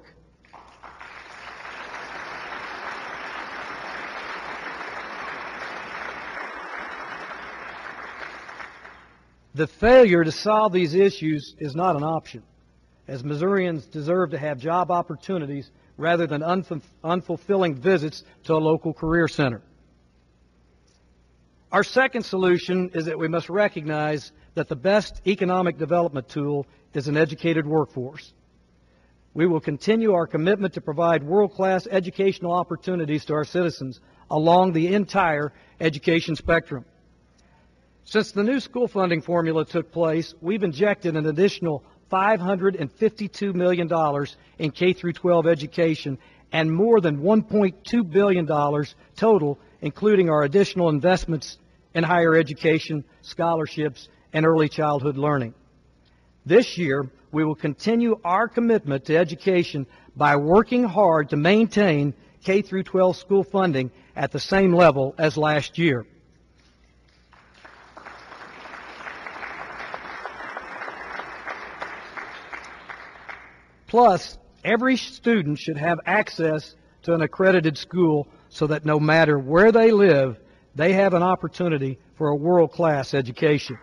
The failure to solve these issues is not an option, as Missourians deserve to have job opportunities rather than unf- unfulfilling visits to a local career center. Our second solution is that we must recognize that the best economic development tool is an educated workforce. We will continue our commitment to provide world-class educational opportunities to our citizens along the entire education spectrum. Since the new school funding formula took place, we've injected an additional five hundred fifty-two million dollars in K through twelve education and more than one point two billion dollars total, including our additional investments in higher education, scholarships, and early childhood learning. This year, we will continue our commitment to education by working hard to maintain K through twelve school funding at the same level as last year. Plus, every student should have access to an accredited school so that no matter where they live, they have an opportunity for a world-class education.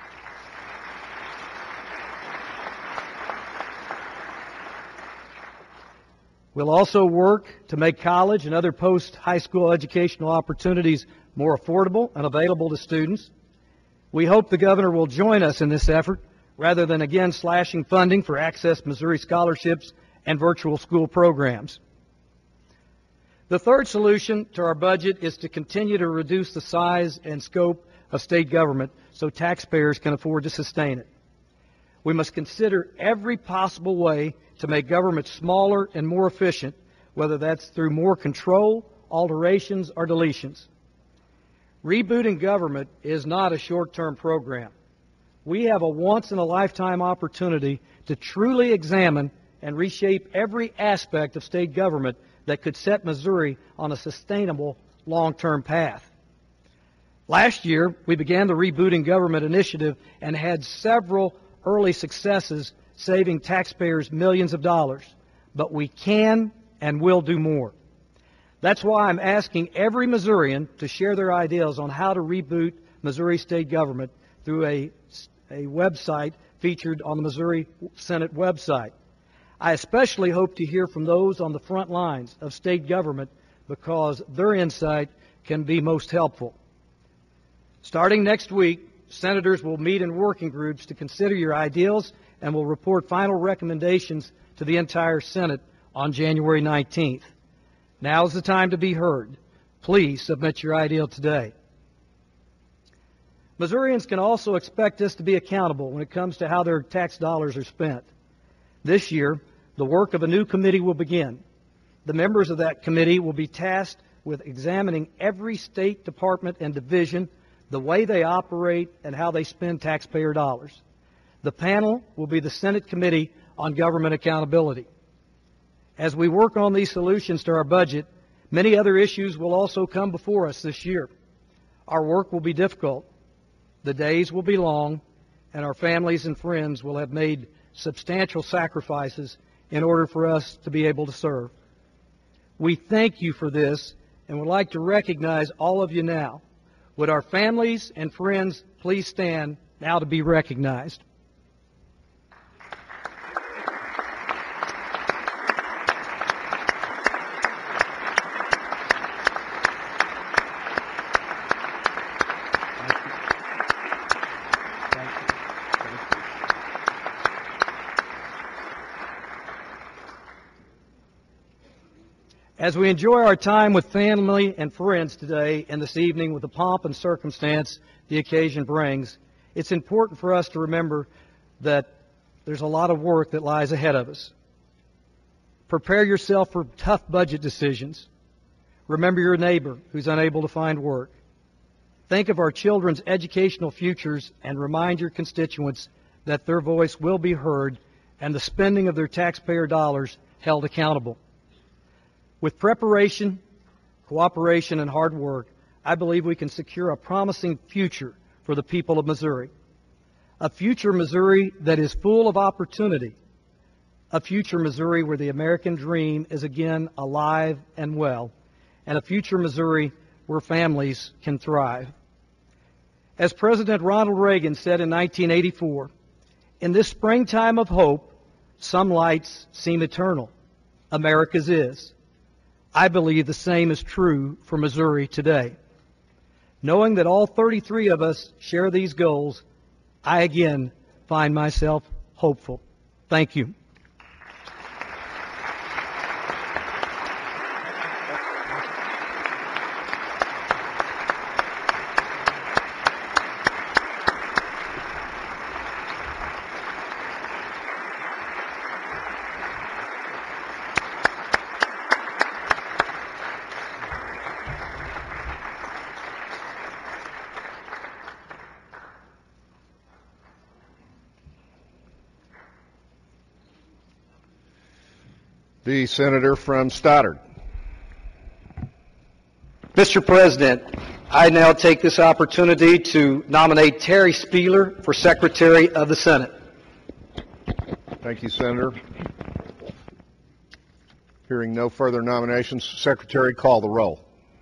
We'll also work to make college and other post-high school educational opportunities more affordable and available to students. We hope the governor will join us in this effort, rather than again slashing funding for Access Missouri scholarships and virtual school programs. The third solution to our budget is to continue to reduce the size and scope of state government so taxpayers can afford to sustain it. We must consider every possible way to make government smaller and more efficient, whether that's through more control, alterations, or deletions. Rebooting government is not a short-term program. We have a once-in-a-lifetime opportunity to truly examine and reshape every aspect of state government that could set Missouri on a sustainable long-term path. Last year, we began the Rebooting Government initiative and had several early successes, saving taxpayers millions of dollars. But we can and will do more. That's why I'm asking every Missourian to share their ideas on how to reboot Missouri state government through a a website featured on the Missouri Senate website. I especially hope to hear from those on the front lines of state government because their insight can be most helpful. Starting next week, senators will meet in working groups to consider your ideals and will report final recommendations to the entire Senate on January nineteenth. Now is the time to be heard. Please submit your ideal today. Missourians can also expect us to be accountable when it comes to how their tax dollars are spent. This year, The work of a new committee will begin. The members of that committee will be tasked with examining every state department and division, the way they operate, and how they spend taxpayer dollars. The panel will be the Senate Committee on Government Accountability. As we work on these solutions to our budget, many other issues will also come before us this year. Our work will be difficult. The days will be long, and our families and friends will have made substantial sacrifices in order for us to be able to serve. We thank you for this and would like to recognize all of you now. Would our families and friends please stand now to be recognized? As we enjoy our time with family and friends today and this evening with the pomp and circumstance the occasion brings, it's important for us to remember that there's a lot of work that lies ahead of us. Prepare yourself for tough budget decisions. Remember your neighbor who's unable to find work. Think of our children's educational futures and remind your constituents that their voice will be heard and the spending of their taxpayer dollars held accountable. With preparation, cooperation, and hard work, I believe we can secure a promising future for the people of Missouri. A future Missouri that is full of opportunity. A future Missouri where the American dream is again alive and well. And a future Missouri where families can thrive. As President Ronald Reagan said in nineteen eighty-four, in this springtime of hope, some lights seem eternal. America's is. I believe the same is true for Missouri today. Knowing that all thirty-three of us share these goals, I again find myself hopeful. Thank you. The senator from Stoddard. Mister President, I now take this opportunity to nominate Terry Spieler for Secretary of the Senate. Thank you, Senator. Hearing no further nominations, Secretary, call the roll.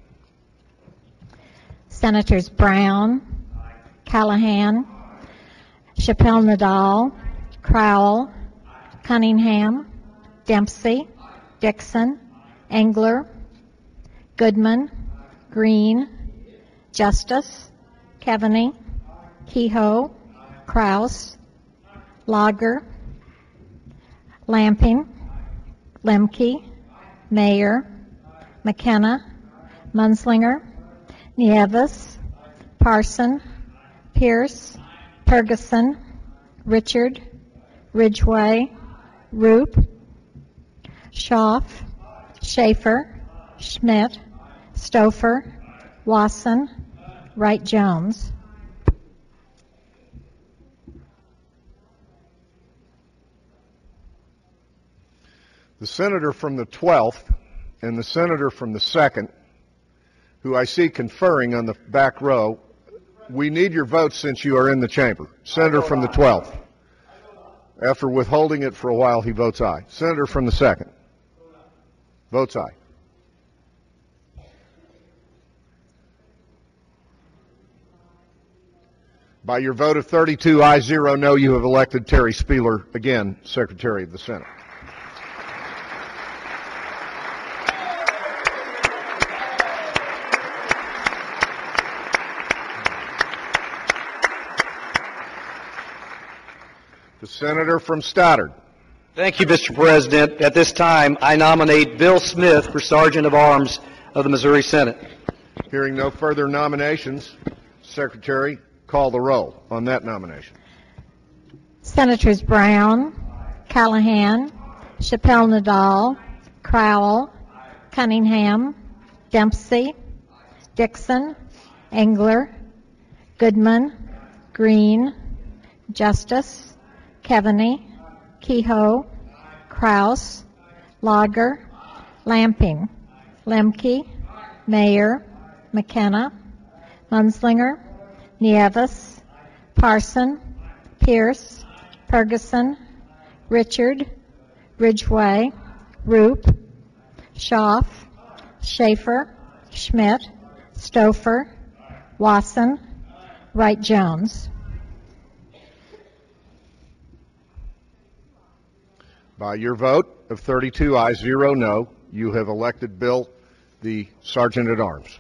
Senators Brown, Callahan, Chappelle Nadal, Crowell, Cunningham, Dempsey, Dixon, Engler, Goodman, Green, Justice, Keaveney, Kehoe, Kraus, Lager, Lamping, Lemke, Mayer, McKenna, Munslinger, Nieves, Parson, Pierce, Ferguson, Richard, Ridgway, Roop, Schaaf, Schaefer, Schmidt, Stouffer, Wasson, Wright-Jones. The senator from the twelfth and the senator from the second, who I see conferring on the back row, we need your votes since you are in the chamber. Senator from the twelfth. After withholding it for a while, he votes aye. Senator from the second. Votes aye. By your vote of thirty-two ayes, zero no, you have elected Terry Spieler, again, Secretary of the Senate. The senator from Stoddard. Thank you, Mister President. At this time, I nominate Bill Smith for Sergeant of Arms of the Missouri Senate. Hearing no further nominations, Secretary, call the roll on that nomination. Senators Brown, Callahan, Chappelle Nadal, Crowell, Cunningham, Dempsey, Dixon, Engler, Goodman, Green, Justice, Keaveney, Kehoe, Kraus, Lager, Lamping, Lemke, Mayer, McKenna, Munslinger, Nieves, Parson, Pierce, Ferguson, Richard, Ridgway, Roop, Schaaf, Schaefer, Schmidt, Stouffer, Wasson, Wright-Jones. By your vote of thirty-two ayes, zero no, you have elected Bill the Sergeant at Arms.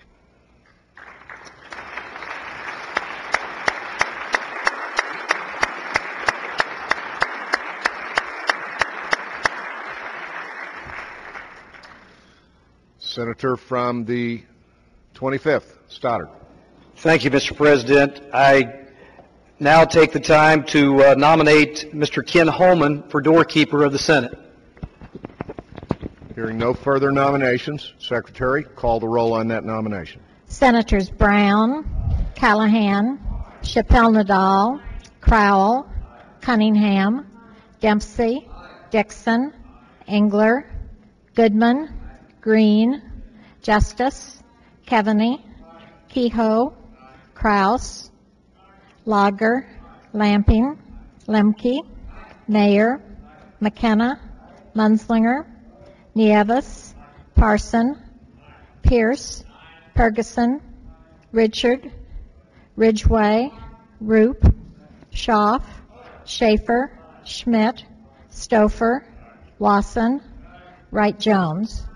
Senator from the twenty-fifth, Stoddard. Thank you, Mister President. I now take the time to uh, nominate Mister Ken Holman for doorkeeper of the Senate. Hearing no further nominations, Secretary, call the roll on that nomination. Senators Brown, Callahan, Chappelle Nadal, Crowell, Cunningham, Dempsey, Dixon, Engler, Goodman, Green, Justice, Keaveney, Kehoe, Kraus, Lager, Lamping, Lemke, Mayer, McKenna, Munslinger, Nieves, Parson, Pierce, Ferguson, Richard, Ridgway, Roop, Schaaf, Schaefer, Schmidt, Stouffer, Wasson, Wright-Jones.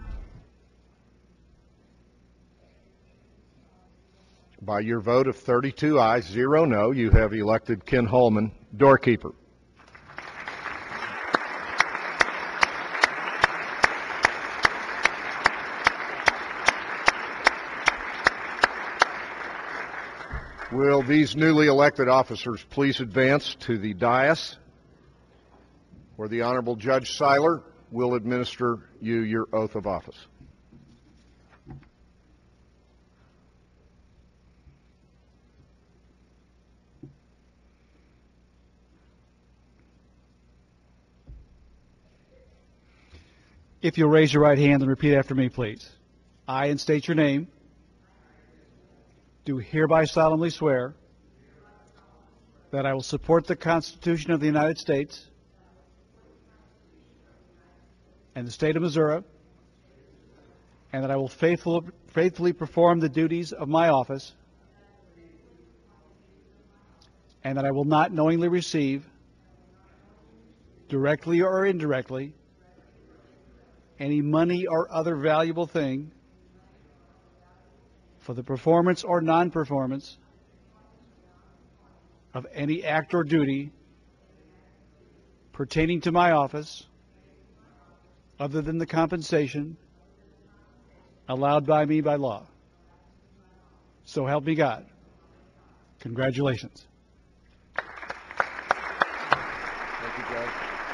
By your vote of thirty-two ayes, zero no, you have elected Ken Holman, doorkeeper. Will these newly elected officers please advance to the dais, where the Honorable Judge Seiler will administer you your oath of office. If you'll raise your right hand and repeat after me, please. I, and state your name, do hereby solemnly swear that I will support the Constitution of the United States and the state of Missouri, and that I will faithful, faithfully perform the duties of my office, and that I will not knowingly receive, directly or indirectly, any money or other valuable thing for the performance or non-performance of any act or duty pertaining to my office other than the compensation allowed by me by law. So help me God. Congratulations. Thank you, Judge.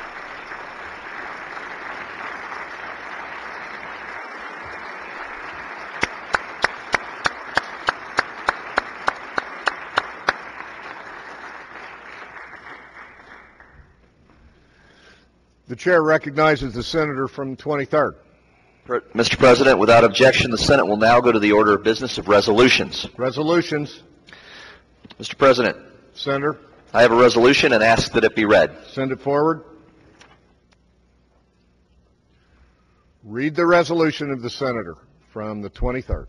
The chair recognizes the senator from the twenty-third. Mister President, without objection, the Senate will now go to the order of business of resolutions. Resolutions. Mister President. Senator. I have a resolution and ask that it be read. Send it forward. Read the resolution of the senator from the twenty-third.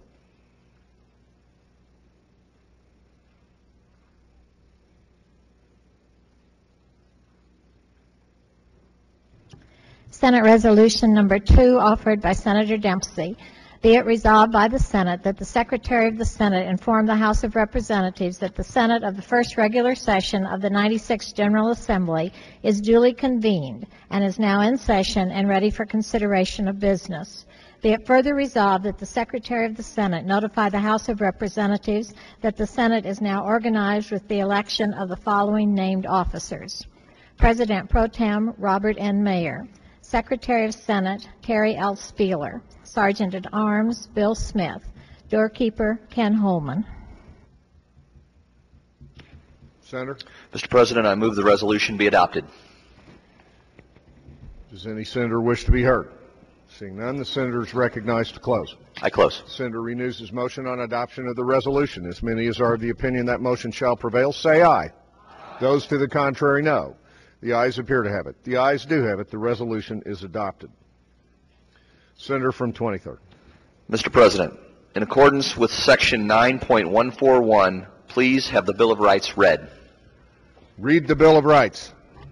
Senate Resolution Number Two, offered by Senator Dempsey. Be it resolved by the Senate that the Secretary of the Senate inform the House of Representatives that the Senate of the first regular session of the ninety-sixth General Assembly is duly convened and is now in session and ready for consideration of business. Be it further resolved that the Secretary of the Senate notify the House of Representatives that the Senate is now organized with the election of the following named officers: President Pro Tem Robert N. Mayer, Secretary of Senate, Terry L. Spieler. Sergeant at Arms, Bill Smith. Doorkeeper, Ken Holman. Senator? Mister President, I move the resolution be adopted. Does any senator wish to be heard? Seeing none, the senator is recognized to close. I close. The senator renews his motion on adoption of the resolution. As many as are of the opinion that motion shall prevail, say aye. Aye. Those to the contrary, no. The ayes appear to have it. The ayes do have it. The resolution is adopted. Senator from twenty-third. Mister President, in accordance with Section nine point one four one, please have the Bill of Rights read. Read the Bill of Rights.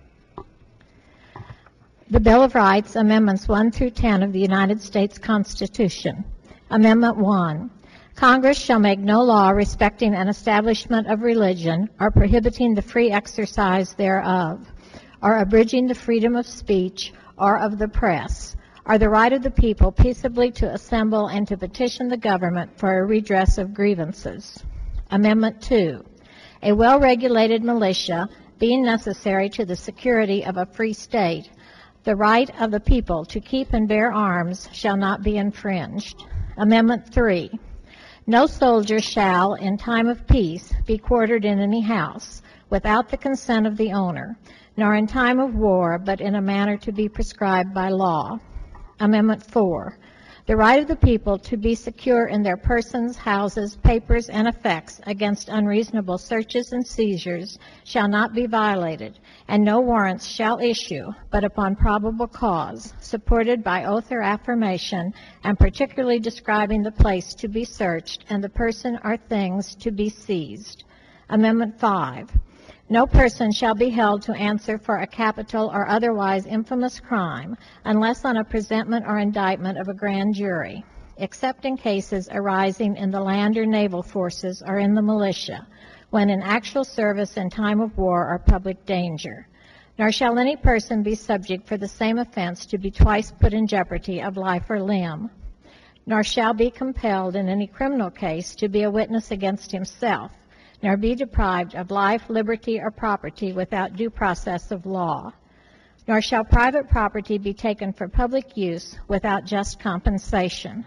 The Bill of Rights, Amendments one through ten of the United States Constitution. Amendment one. Congress shall make no law respecting an establishment of religion or prohibiting the free exercise thereof, or abridging the freedom of speech or of the press, or the right of the people peaceably to assemble and to petition the government for a redress of grievances. Amendment two. A well-regulated militia being necessary to the security of a free state, the right of the people to keep and bear arms shall not be infringed. Amendment three. No soldier shall, in time of peace, be quartered in any house without the consent of the owner, nor in time of war, but in a manner to be prescribed by law. Amendment four. The right of the people to be secure in their persons, houses, papers, and effects against unreasonable searches and seizures shall not be violated, and no warrants shall issue but upon probable cause, supported by oath or affirmation, and particularly describing the place to be searched and the person or things to be seized. Amendment five. No person shall be held to answer for a capital or otherwise infamous crime unless on a presentment or indictment of a grand jury, except in cases arising in the land or naval forces or in the militia, when in actual service in time of war or public danger. Nor shall any person be subject for the same offense to be twice put in jeopardy of life or limb, nor shall be compelled in any criminal case to be a witness against himself, nor be deprived of life, liberty, or property without due process of law. Nor shall private property be taken for public use without just compensation.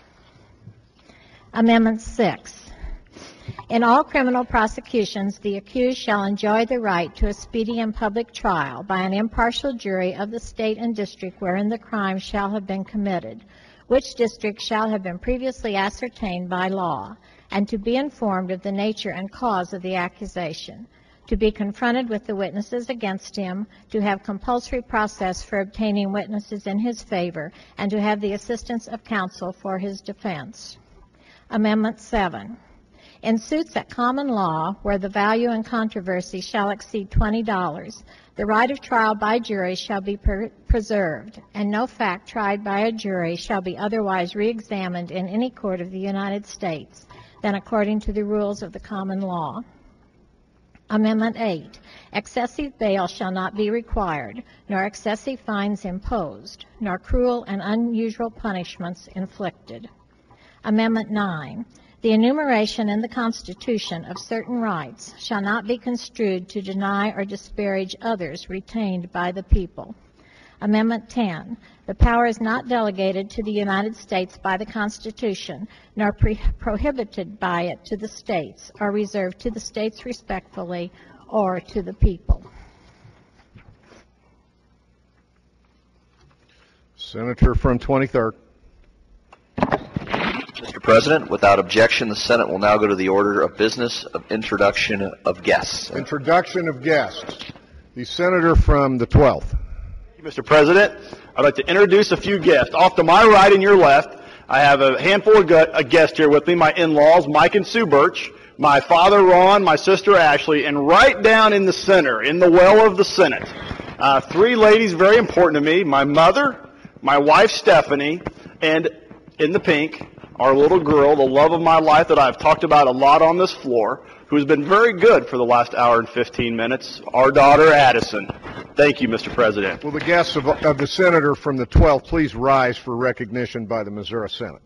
Amendment six. In all criminal prosecutions, the accused shall enjoy the right to a speedy and public trial by an impartial jury of the state and district wherein the crime shall have been committed, which district shall have been previously ascertained by law, and to be informed of the nature and cause of the accusation, to be confronted with the witnesses against him, to have compulsory process for obtaining witnesses in his favor, and to have the assistance of counsel for his defense. Amendment seven. In suits at common law, where the value in controversy shall exceed twenty dollars, the right of trial by jury shall be per- preserved, and no fact tried by a jury shall be otherwise re-examined in any court of the United States than according to the rules of the common law. Amendment eight. Excessive bail shall not be required, nor excessive fines imposed, nor cruel and unusual punishments inflicted. Amendment nine. The enumeration in the Constitution of certain rights shall not be construed to deny or disparage others retained by the people. Amendment ten. The power is not delegated to the United States by the Constitution, nor pre- prohibited by it to the states, or reserved to the states respectfully, or to the people. Senator from twenty-third. Mister President, without objection, the Senate will now go to the order of business of introduction of guests. Introduction of guests. The senator from the twelfth. Mister President, I'd like to introduce a few guests. Off to my right and your left, I have a handful of gu- a guests here with me, my in-laws, Mike and Sue Birch, my father, Ron, my sister, Ashley, and right down in the center, in the well of the Senate, uh, three ladies very important to me, my mother, my wife, Stephanie, and in the pink, our little girl, the love of my life that I've talked about a lot on this floor, who's been very good for the last hour and fifteen minutes, our daughter, Addison. Thank you, Mister President. Will the guests of, of the senator from the twelfth please rise for recognition by the Missouri Senate?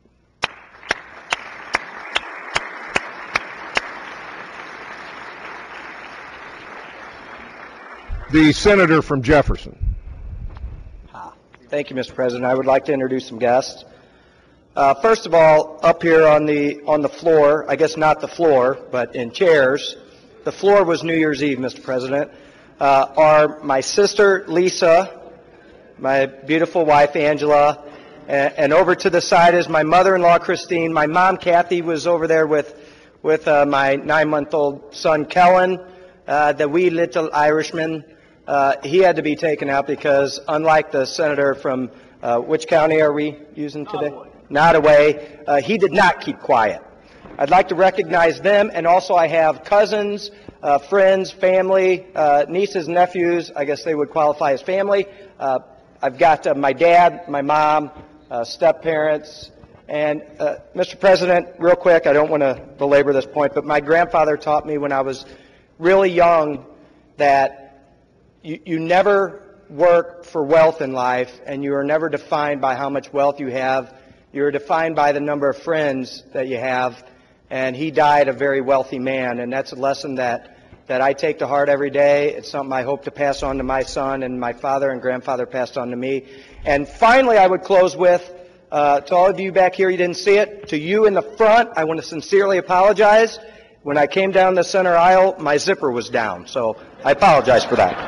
The senator from Jefferson. Thank you, Mister President. I would like to introduce some guests. Uh, first of all, up here on the on the floor, I guess not the floor, but in chairs, the floor was New Year's Eve, Mister President, uh, are my sister, Lisa, my beautiful wife, Angela, and, and over to the side is my mother-in-law, Christine. My mom, Kathy, was over there with, with uh, my nine-month-old son, Kellen, uh, the wee little Irishman. Uh, he had to be taken out because, unlike the senator from, uh, which county are we using today? Nottoway. Uh, he did not keep quiet. I'd like to recognize them, and also I have cousins, uh, friends, family, uh, nieces, nephews. I guess they would qualify as family. Uh, I've got uh, my dad, my mom, uh, step-parents, and uh, Mister President, real quick, I don't want to belabor this point, but my grandfather taught me when I was really young that You, you never work for wealth in life, and you are never defined by how much wealth you have. You are defined by the number of friends that you have, and he died a very wealthy man, and that's a lesson that, that I take to heart every day. It's something I hope to pass on to my son, and my father and grandfather passed on to me. And finally, I would close with, uh, to all of you back here, you didn't see it, to you in the front, I want to sincerely apologize. When I came down the center aisle, my zipper was down, so I apologize for that.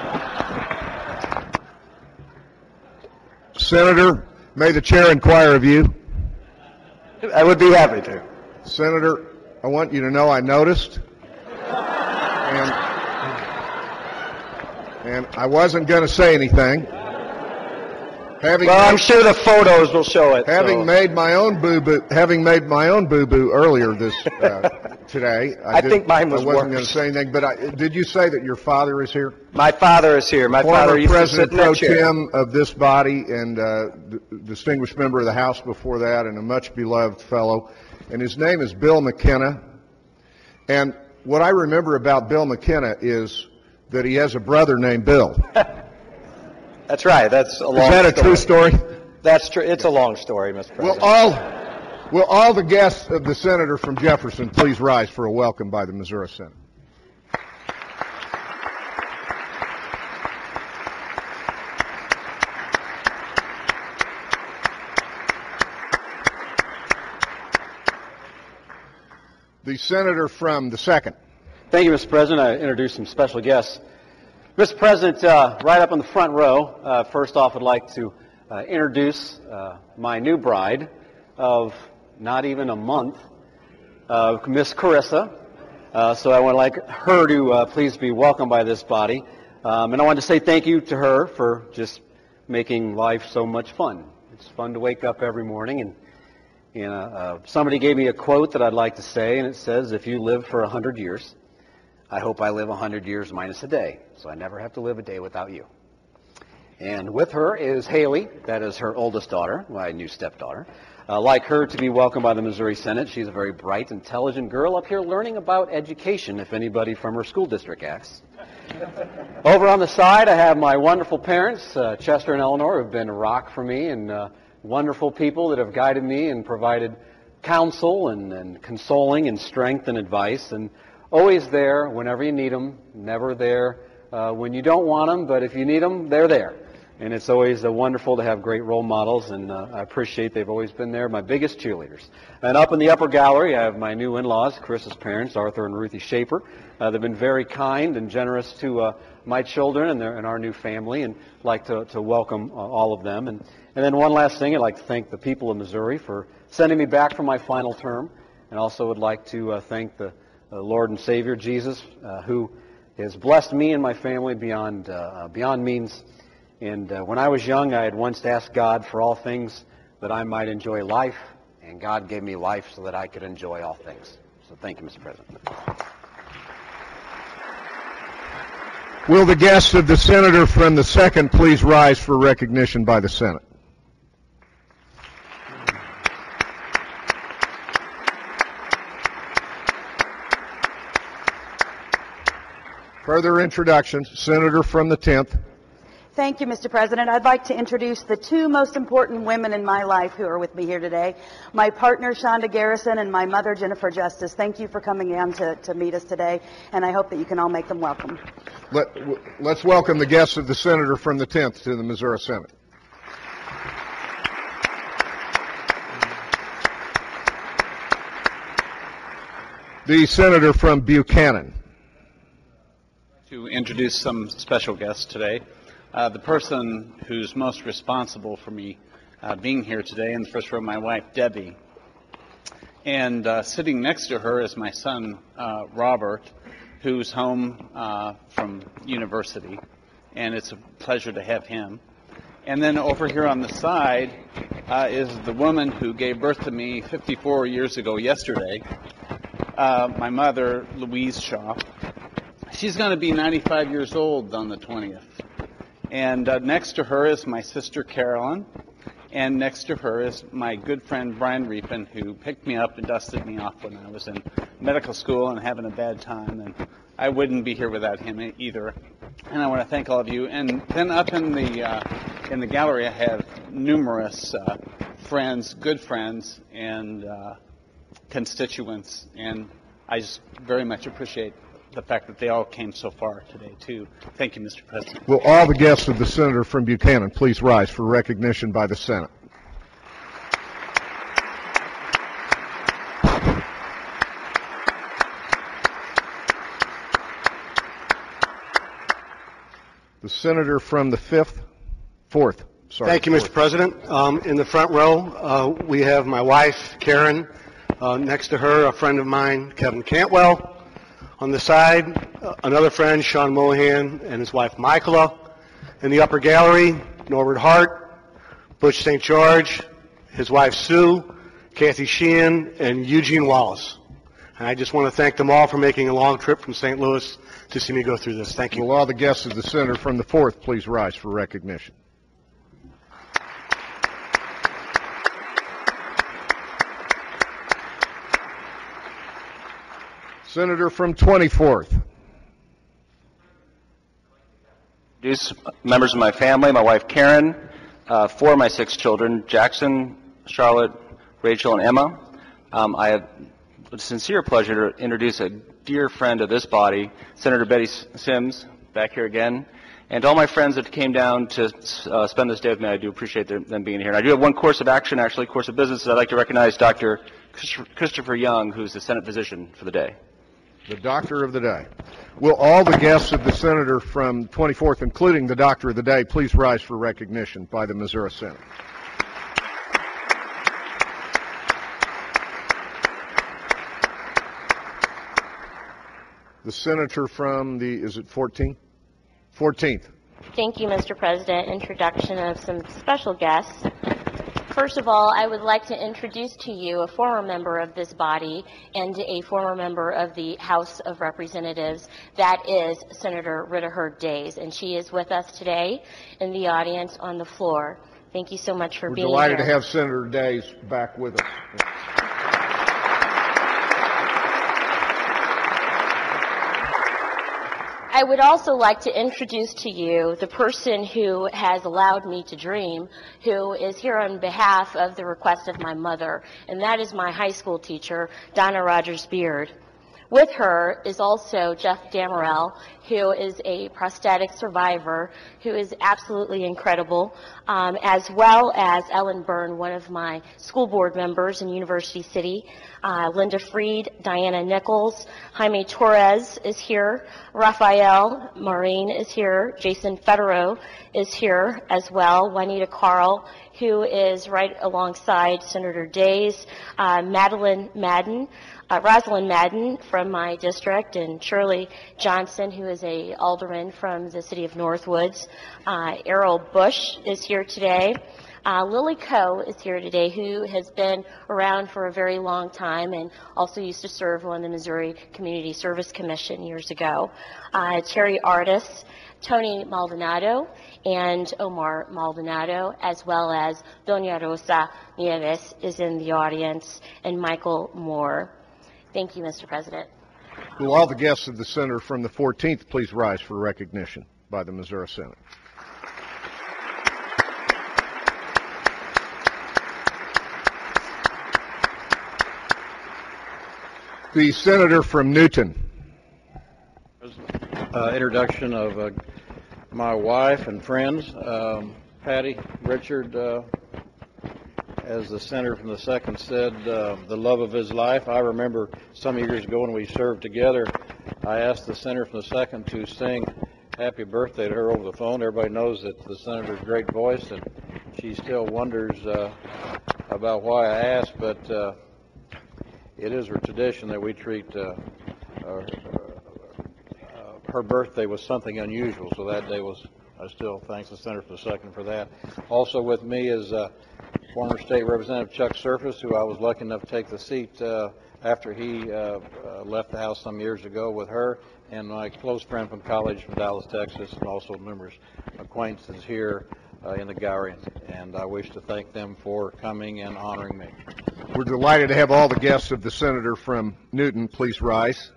Senator, may the chair inquire of you. I would be happy to. Senator, I want you to know I noticed, and, and I wasn't going to say anything. Having well, made, I'm sure the photos will show it. Having so. made my own boo-boo, having made my own boo-boo earlier this uh, today, I, I did, think mine was I wasn't worse. going to say anything. But I, did you say that your father is here? My father is here. My Former father used President to sit in Pro that chair. Tem of this body and uh, d- distinguished member of the House before that, and a much beloved fellow. And his name is Bill McKenna. And what I remember about Bill McKenna is that he has a brother named Bill. That's right. That's a long. Is that a story. true story? That's true. It's a long story, Mister President. Will all, will all the guests of the senator from Jefferson please rise for a welcome by the Missouri Senate? The senator from the second. Thank you, Mister President. I introduced some special guests. Mister President, uh, right up in the front row, uh, first off, I'd like to uh, introduce uh, my new bride of not even a month, uh, Miss Carissa. Uh, so I would like her to uh, please be welcomed by this body. Um, and I want to say thank you to her for just making life so much fun. It's fun to wake up every morning, and you know, uh, somebody gave me a quote that I'd like to say, and it says, if you live for a hundred years, I hope I live a hundred years minus a day, so I never have to live a day without you. And with her is Haley, that is her oldest daughter, my new stepdaughter. Uh, like her to be welcomed by the Missouri Senate. She's a very bright, intelligent girl up here learning about education, if anybody from her school district asks. Over on the side, I have my wonderful parents, uh, Chester and Eleanor, who have been a rock for me, and uh, wonderful people that have guided me and provided counsel and, and consoling and strength and advice, and always there whenever you need them, never there uh, when you don't want them, but if you need them, they're there. And it's always uh, wonderful to have great role models, and uh, I appreciate they've always been there, my biggest cheerleaders. And up in the upper gallery, I have my new in-laws, Chris's parents, Arthur and Ruthie Shaper. Uh, they've been very kind and generous to uh, my children and, their, and our new family, and I'd like to, to welcome uh, all of them. And, and then one last thing, I'd like to thank the people of Missouri for sending me back for my final term, and also would like to uh, thank the uh, Lord and Savior Jesus, uh, who has blessed me and my family beyond, uh, beyond means. And uh, when I was young, I had once asked God for all things that I might enjoy life, and God gave me life so that I could enjoy all things. So thank you, Mister President. Will the guests of the senator from the second please rise for recognition by the Senate? Further introductions. Senator from the tenth. Thank you, Mister President. I'd like to introduce the two most important women in my life who are with me here today. My partner, Shonda Garrison, and my mother, Jennifer Justice. Thank you for coming in to, to meet us today, and I hope that you can all make them welcome. Let, let's welcome the guests of the senator from the tenth to the Missouri Senate. The senator from Buchanan. To introduce some special guests today. Uh, the person who's most responsible for me uh, being here today in the first row, my wife, Debbie. And uh, sitting next to her is my son, uh, Robert, who's home uh, from university. And it's a pleasure to have him. And then over here on the side uh, is the woman who gave birth to me fifty-four years ago yesterday, uh, my mother, Louise Shaw. She's going to be ninety-five years old on the twentieth. And uh, next to her is my sister, Carolyn. And next to her is my good friend, Brian Reapin, who picked me up and dusted me off when I was in medical school and having a bad time. And I wouldn't be here without him either. And I want to thank all of you. And then up in the uh, in the gallery, I have numerous uh, friends, good friends, and uh, constituents. And I just very much appreciate the fact that they all came so far today, too. Thank you, Mister President. Will all the guests of the senator from Buchanan please rise for recognition by the Senate? The senator from the fifth, fourth, sorry. Thank you, fourth. Mister President. Um, in the front row, uh, we have my wife, Karen. Uh, next to her, a friend of mine, Kevin Cantwell. On the side, uh, another friend, Sean Mohan, and his wife, Michaela. In the upper gallery, Norbert Hart, Butch Saint George, his wife, Sue, Kathy Sheehan, and Eugene Wallace. And I just want to thank them all for making a long trip from Saint Louis to see me go through this. Thank you. Will all the guests of the senator from the fourth please rise for recognition? Senator from twenty-fourth. Introduce members of my family, my wife Karen, uh, four of my six children, Jackson, Charlotte, Rachel, and Emma. Um, I have a sincere pleasure to introduce a dear friend of this body, Senator Betty Sims, back here again, and all my friends that came down to uh, spend this day with me. I do appreciate them, them being here. And I do have one course of action, actually, course of business. I'd like to recognize Doctor Christopher Young, who's the Senate physician for the day. The doctor of the day. Will all the guests of the senator from twenty-fourth, including the doctor of the day, please rise for recognition by the Missouri Senate? The senator from the, is it fourteenth? fourteenth. Thank you, Mister President. Introduction of some special guests. First of all, I would like to introduce to you a former member of this body and a former member of the House of Representatives. That is Senator Rita Hurd Days, and she is with us today in the audience on the floor. Thank you so much for We're being here. We're delighted to have Senator Days back with us. I would also like to introduce to you the person who has allowed me to dream, who is here on behalf of the request of my mother, and that is my high school teacher, Donna Rogers Beard. With her is also Jeff Damerel, who is a prosthetic survivor, who is absolutely incredible, um, as well as Ellen Byrne, one of my school board members in University City, uh, Linda Freed, Diana Nichols, Jaime Torres is here, Rafael Maureen is here, Jason Federo is here as well, Juanita Carl, who is right alongside Senator Days, uh, Madeline Madden, Uh, Rosalind Madden from my district, and Shirley Johnson, who is a alderman from the city of Northwoods. Uh, Errol Bush is here today. Uh, Lily Coe is here today, who has been around for a very long time and also used to serve on the Missouri Community Service Commission years ago. Uh, Terry Artis, Tony Maldonado, and Omar Maldonado, as well as Doña Rosa Nieves is in the audience, and Michael Moore. Thank you, Mister President. Will all the guests of the senator from the fourteenth please rise for recognition by the Missouri Senate? The senator from Newton. Uh, introduction of uh, my wife and friends, um, Patty, Richard, uh, as the senator from the second said, uh, the love of his life. I remember some years ago when we served together, I asked the senator from the second to sing happy birthday to her over the phone. Everybody knows that the senator's great voice, and she still wonders uh, about why I asked, but uh, it is her tradition that we treat uh, uh, her birthday was something unusual, so that day was, I still thank the senator for the second for that. Also with me is uh, former State Representative Chuck Surface, who I was lucky enough to take the seat uh, after he uh, uh, left the House some years ago with her, and my close friend from college from Dallas, Texas, and also numerous acquaintances here uh, in the gallery, and I wish to thank them for coming and honoring me. We're delighted to have all the guests of the senator from Newton. Please rise.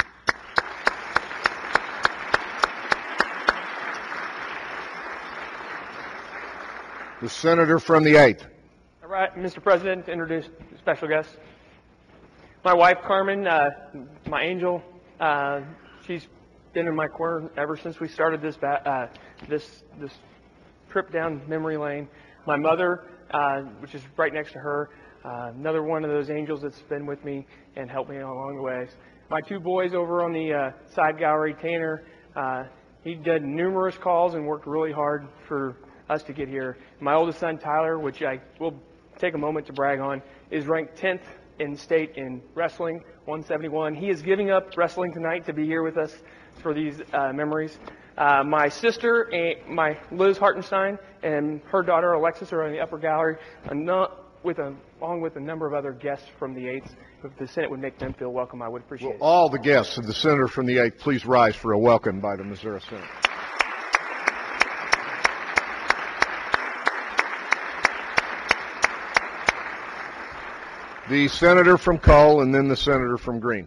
The senator from the eighth. All right, Mister President, to introduce special guests. My wife, Carmen, uh, my angel, uh, she's been in my corner ever since we started this ba- uh, this this trip down memory lane. My mother, uh, which is right next to her, uh, another one of those angels that's been with me and helped me along the way. My two boys over on the uh, side gallery, Tanner, uh, he did numerous calls and worked really hard for us to get here. My oldest son, Tyler, which I will take a moment to brag on, is ranked tenth in state in wrestling, one seventy-one. He is giving up wrestling tonight to be here with us for these uh, memories. Uh, my sister, and my Liz Hartenstein, and her daughter Alexis are in the upper gallery, with a, along with a number of other guests from the eighth. If the Senate would make them feel welcome, I would appreciate Will it. all the guests of the senator from the eighth please rise for a welcome by the Missouri Senate. The senator from Cole, and then the senator from Greene.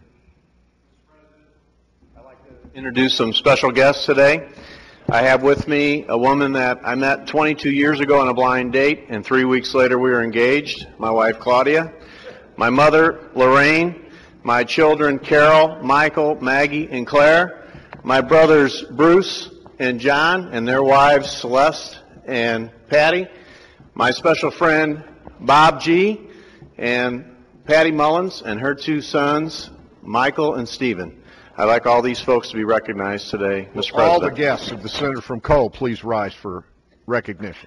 Introduce some special guests today. I have with me a woman that I met twenty-two years ago on a blind date, and three weeks later we were engaged, my wife Claudia, my mother Lorraine, my children Carol, Michael, Maggie, and Claire, my brothers Bruce and John and their wives Celeste and Patty, my special friend Bob G., and Patty Mullins and her two sons, Michael and Stephen. I'd like all these folks to be recognized today, Mister President. All the guests of the senator from Cole, please rise for recognition.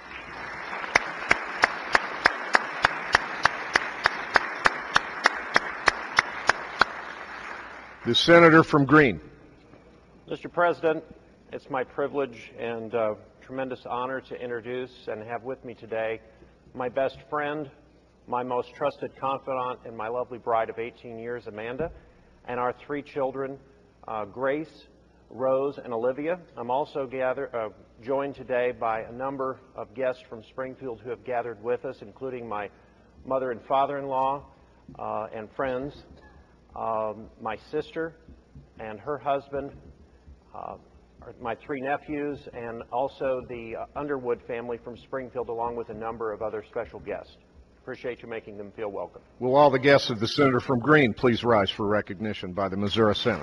The senator from Greene. Mister President, it's my privilege and uh, tremendous honor to introduce and have with me today my best friend, my most trusted confidant, and my lovely bride of eighteen years, Amanda, and our three children, uh, Grace, Rose, and Olivia. I'm also gather, uh, joined today by a number of guests from Springfield who have gathered with us, including my mother and father-in-law uh, and friends, um, my sister and her husband, uh, my three nephews, and also the uh, Underwood family from Springfield, along with a number of other special guests. Appreciate you making them feel welcome. Will all the guests of the senator from Greene please rise for recognition by the Missouri Senate.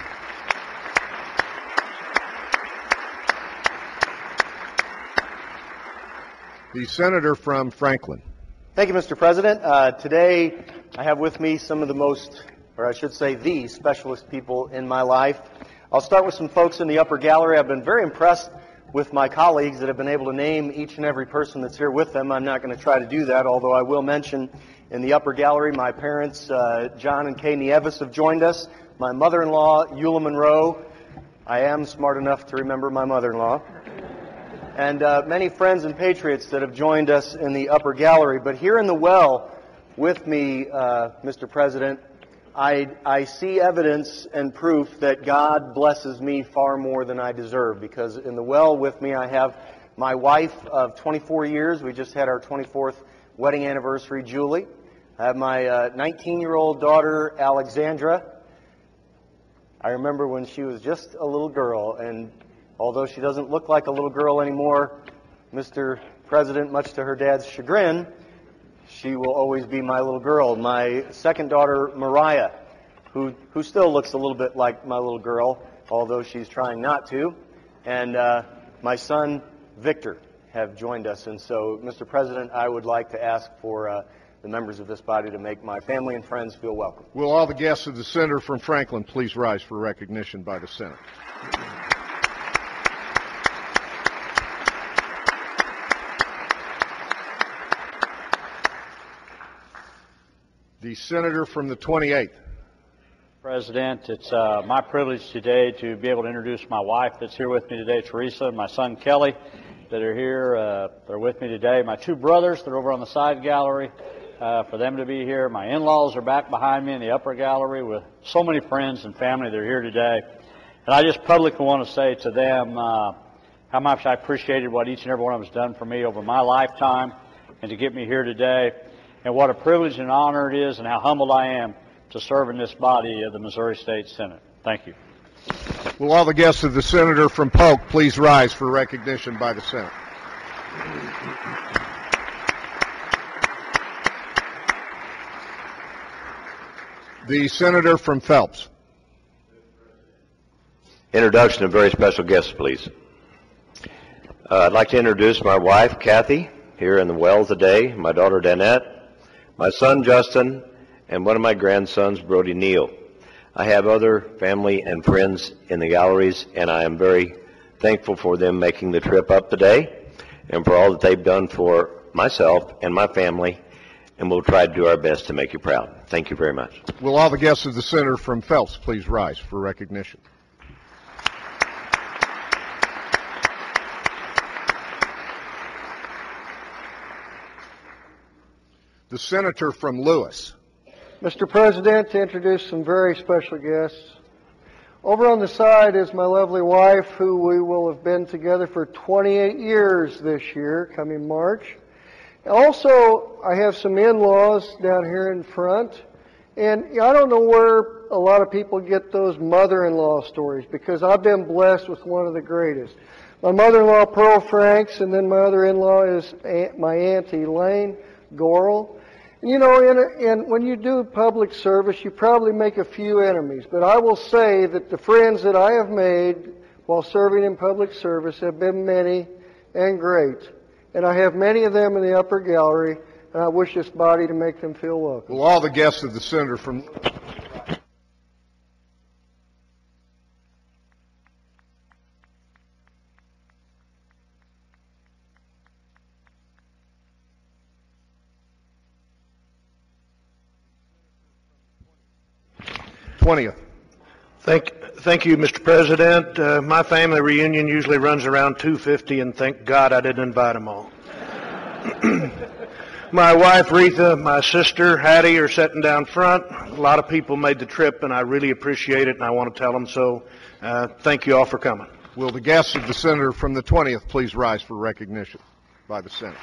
The senator from Franklin. Thank you, Mister President. Uh, today I have with me some of the most, or I should say the specialist people in my life. I'll start with some folks in the upper gallery. I've been very impressed with my colleagues that have been able to name each and every person that's here with them. I'm not going to try to do that, although I will mention in the upper gallery my parents, uh, John and Kay Nieves, have joined us. My mother-in-law, Eula Monroe. I am smart enough to remember my mother-in-law. And uh, many friends and patriots that have joined us in the upper gallery. But here in the well with me, uh, Mister President, I, I see evidence and proof that God blesses me far more than I deserve, because in the well with me I have my wife of twenty-four years. We just had our twenty-fourth wedding anniversary, Julie. I have my uh, nineteen-year-old daughter, Alexandra. I remember when she was just a little girl, and although she doesn't look like a little girl anymore, Mister President, much to her dad's chagrin, she will always be my little girl. My second daughter, Mariah, who who still looks a little bit like my little girl, although she's trying not to. And uh, my son, Victor, have joined us. And so, Mister President, I would like to ask for uh, the members of this body to make my family and friends feel welcome. Will all the guests of the senator from Franklin please rise for recognition by the Senate? The senator from the twenty-eighth. President, it's uh, my privilege today to be able to introduce my wife that's here with me today, Teresa, and my son Kelly that are here. Uh, they're with me today. My two brothers, they're over on the side gallery. Uh, for them to be here. My in-laws are back behind me in the upper gallery with so many friends and family that are here today. And I just publicly want to say to them uh, how much I appreciated what each and every one of them has done for me over my lifetime and to get me here today. And what a privilege and honor it is and how humbled I am to serve in this body of the Missouri State Senate. Thank you. Will all the guests of the senator from Polk please rise for recognition by the Senate? The senator from Phelps. Introduction of very special guests, please. Uh, I'd like to introduce my wife, Kathy, here in the well today, my daughter, Danette, my son, Justin, and one of my grandsons, Brody Neal. I have other family and friends in the galleries, and I am very thankful for them making the trip up today and for all that they've done for myself and my family, and we'll try to do our best to make you proud. Thank you very much. Will all the guests of the senator from Phelps please rise for recognition? The senator from Lewis. Mister President, to introduce some very special guests. Over on the side is my lovely wife, who we will have been together for twenty-eight years this year, coming March. Also, I have some in-laws down here in front. And I don't know where a lot of people get those mother-in-law stories, because I've been blessed with one of the greatest. My mother-in-law, Pearl Franks, and then my other in-law is aunt, my aunt Elaine Gorel. And you know, in, a, in when you do public service, you probably make a few enemies. But I will say that the friends that I have made while serving in public service have been many and great. And I have many of them in the upper gallery, and I wish this body to make them feel welcome. Will all the guests of the senator from twentieth. Thank, thank you, Mister President. Uh, my family reunion usually runs around two fifty, and thank God I didn't invite them all. My wife, Retha, my sister, Hattie, are sitting down front. A lot of people made the trip, and I really appreciate it, and I want to tell them so. Uh, thank you all for coming. Will the guests of the senator from the twentieth please rise for recognition by the Senate?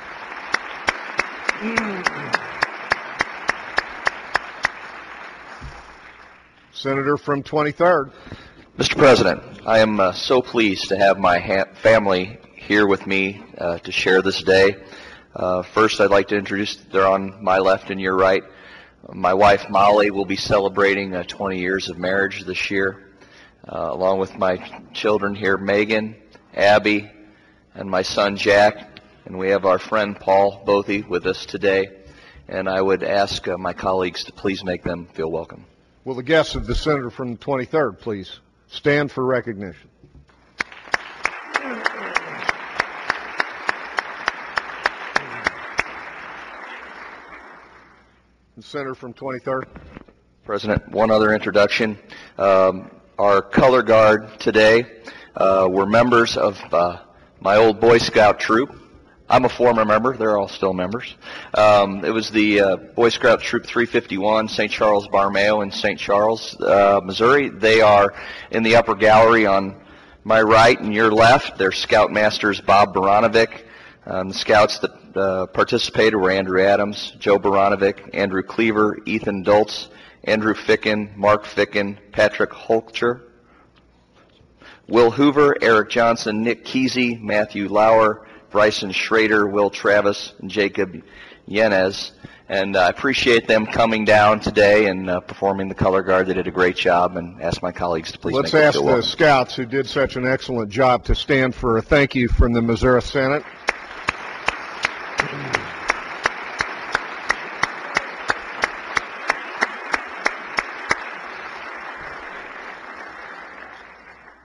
Senator from twenty-third. Mister President, I am uh, so pleased to have my ha- family here with me uh, to share this day. Uh, first, I'd like to introduce, they're on my left and your right. My wife, Molly, will be celebrating uh, twenty years of marriage this year, uh, along with my children here, Megan, Abby, and my son, Jack. And we have our friend, Paul Bothy, with us today. And I would ask uh, my colleagues to please make them feel welcome. Will the guests of the senator from the twenty-third please stand for recognition? The senator from twenty-third. President, one other introduction. Um, our color guard today uh, were members of uh, my old Boy Scout troop. I'm a former member. They're all still members. Um, it was the uh, Boy Scout Troop three fifty-one, Saint Charles Borromeo in Saint Charles, uh, Missouri. They are in the upper gallery on my right and your left. They're Scoutmasters Bob Baranovic. Um, the scouts that uh, participated were Andrew Adams, Joe Baranovic, Andrew Cleaver, Ethan Dultz, Andrew Ficken, Mark Ficken, Patrick Holcher, Will Hoover, Eric Johnson, Nick Kesey, Matthew Lauer, Bryson Schrader, Will Travis, and Jacob Yanez. And I appreciate them coming down today and uh, performing the color guard. They did a great job, and ask my colleagues to please Let's make ask them feel the welcome. scouts who did such an excellent job to stand for a thank you from the Missouri Senate.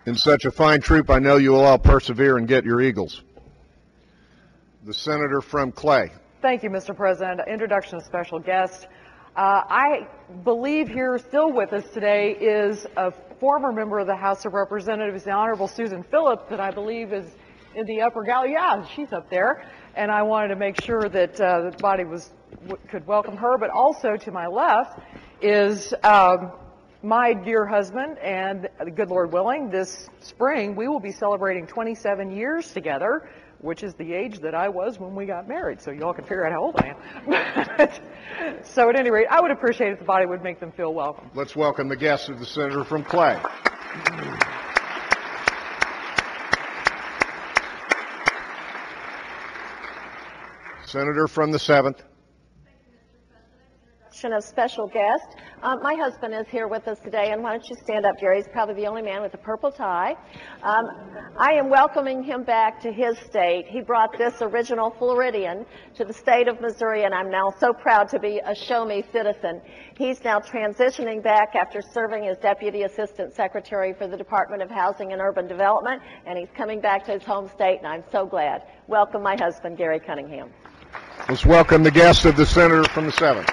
In such a fine troop, I know you will all persevere and get your eagles. The senator from Clay. Thank you, Mister President. Introduction of special guest. Uh, I believe here still with us today is a former member of the House of Representatives, the Honorable Susan Phillips, that I believe is in the upper gallery. Yeah, she's up there. And I wanted to make sure that uh, the body was could welcome her. But also to my left is um, my dear husband, and the good Lord willing, this spring we will be celebrating twenty-seven years together, which is the age that I was when we got married, so y'all can figure out how old I am. So at any rate, I would appreciate if the body would make them feel welcome. Let's welcome the guest of the senator from Clay. Senator from the seventh. Of special guest. Um, my husband is here with us today, and why don't you stand up, Jerry? He's probably the only man with a purple tie. Um, I am welcoming him back to his state. He brought this original Floridian to the state of Missouri, and I'm now so proud to be a Show Me citizen. He's now transitioning back after serving as Deputy Assistant Secretary for the Department of Housing and Urban Development, and he's coming back to his home state, and I'm so glad. Welcome my husband, Gary Cunningham. Let's welcome the guest of the senator from the seventh.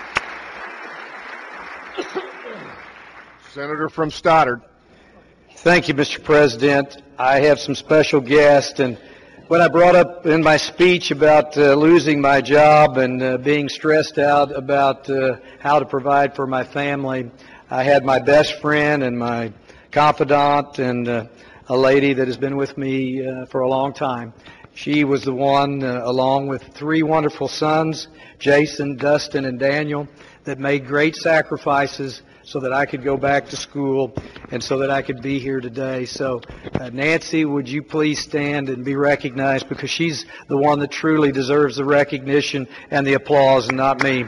Senator from Stoddard. Thank you, Mister President. I have some special guests, and when I brought up in my speech about uh, losing my job and uh, being stressed out about uh, how to provide for my family, I had my best friend and my confidant and uh, a lady that has been with me uh, for a long time. She was the one, uh, along with three wonderful sons, Jason, Dustin, and Daniel, that made great sacrifices so that I could go back to school and so that I could be here today. So, uh, Nancy, would you please stand and be recognized, because she's the one that truly deserves the recognition and the applause, and not me.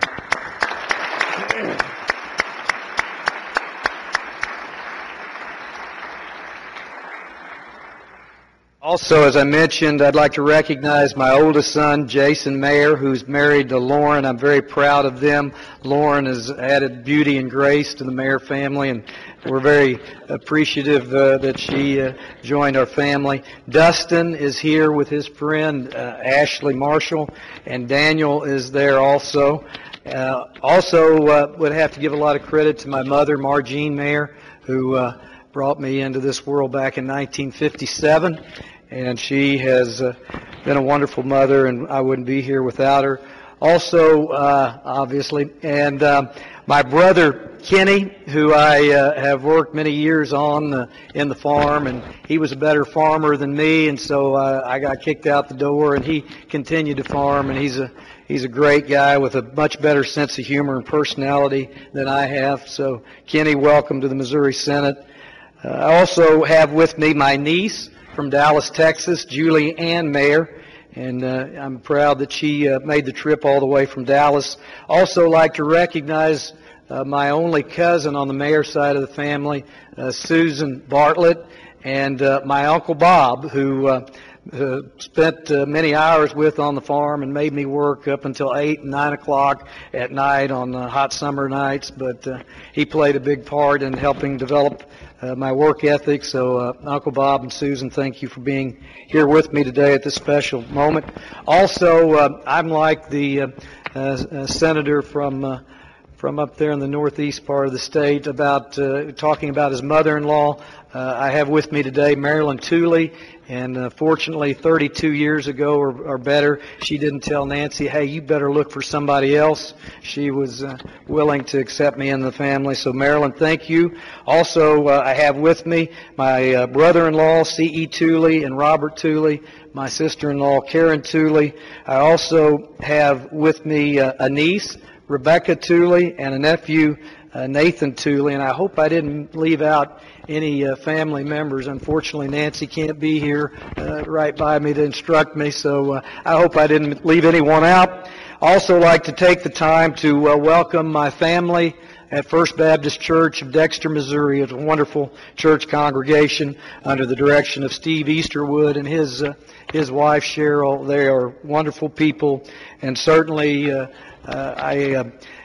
Also, as I mentioned, I'd like to recognize my oldest son, Jason Mayer, who's married to Lauren. I'm very proud of them. Lauren has added beauty and grace to the Mayer family, and we're very appreciative uh, that she uh, joined our family. Dustin is here with his friend, uh, Ashley Marshall, and Daniel is there also. Uh, also, uh, would have to give a lot of credit to my mother, Margene Mayer, who uh, brought me into this world back in nineteen fifty-seven. And she has uh, been a wonderful mother, and I wouldn't be here without her. Also, uh, obviously, and um, my brother Kenny, who I uh, have worked many years on uh, in the farm, and he was a better farmer than me, and so uh, I got kicked out the door, and he continued to farm, and he's a he's a great guy with a much better sense of humor and personality than I have. So, Kenny, welcome to the Missouri Senate. Uh, I also have with me my niece from Dallas, Texas, Julie Ann Mayer, and uh, I'm proud that she uh, made the trip all the way from Dallas. Also like to recognize uh, my only cousin on the Mayer side of the family, uh, Susan Bartlett, and uh, my Uncle Bob, who uh, uh, spent uh, many hours with on the farm and made me work up until eight and nine o'clock at night on uh, hot summer nights, but uh, he played a big part in helping develop Uh, my work ethic. So uh, Uncle Bob and Susan, thank you for being here with me today at this special moment. Also, uh, I'm like the uh, uh, senator from uh, from up there in the northeast part of the state about uh, talking about his mother-in-law. Uh, I have with me today Marilyn Tooley, and uh, fortunately thirty-two years ago or, or better, she didn't tell Nancy, hey, you better look for somebody else. She was uh, willing to accept me in the family. So Marilyn, thank you. Also, uh, I have with me my uh, brother-in-law, C E Tooley, and Robert Tooley, my sister-in-law, Karen Tooley. I also have with me uh, a niece, Rebecca Tooley, and a nephew, uh, Nathan Tooley, and I hope I didn't leave out any uh, family members. Unfortunately, Nancy can't be here uh, right by me to instruct me, so uh, I hope I didn't leave anyone out. Also like to take the time to uh, welcome my family at First Baptist Church of Dexter, Missouri. It's a wonderful church congregation under the direction of Steve Easterwood and his uh, his wife Cheryl. They are wonderful people, and certainly uh, uh, I uh,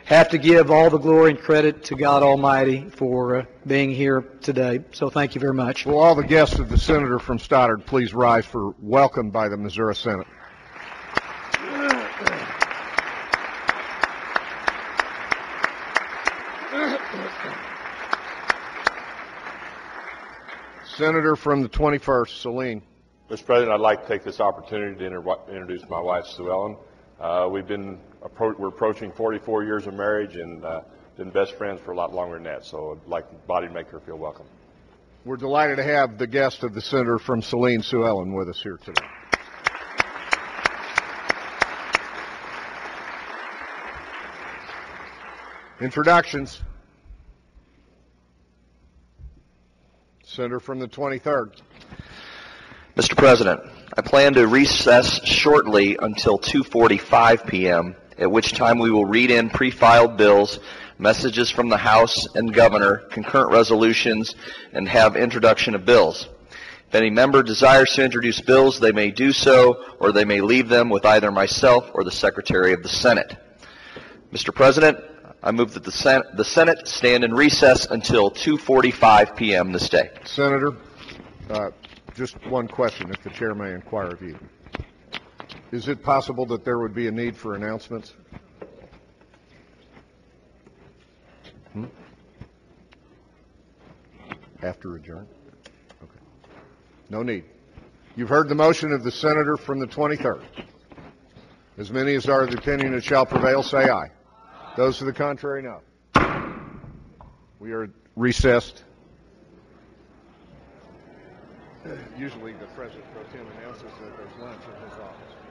have to give all the glory and credit to God Almighty for uh, being here today. So thank you very much. Will all the guests of the senator from Stoddard please rise for welcome by the Missouri Senate. Senator from the twenty-first, Saline. Mister President, I'd like to take this opportunity to inter- introduce my wife, Sue Ellen. Uh, we've been appro- we're approaching forty-four years of marriage and uh, been best friends for a lot longer than that. So I'd like the body to make her feel welcome. We're delighted to have the guest of the senator from Saline, Sue Ellen, with us here today. Introductions. Senator from the twenty-third. Mister President, I plan to recess shortly until two forty-five p.m., at which time we will read in pre-filed bills, messages from the House and Governor, concurrent resolutions, and have introduction of bills. If any member desires to introduce bills, they may do so, or they may leave them with either myself or the Secretary of the Senate. Mister President, I move that the Senate, the Senate stand in recess until two forty-five p.m. this day. Senator, uh, just one question, if the chair may inquire of you. Is it possible that there would be a need for announcements? Hmm? After adjourn? Okay. No need. You've heard the motion of the senator from the twenty-third. As many as are of the opinion it shall prevail, say aye. Those to the contrary, no. We are recessed. Usually the President Pro Tem announces that there's lunch in his office.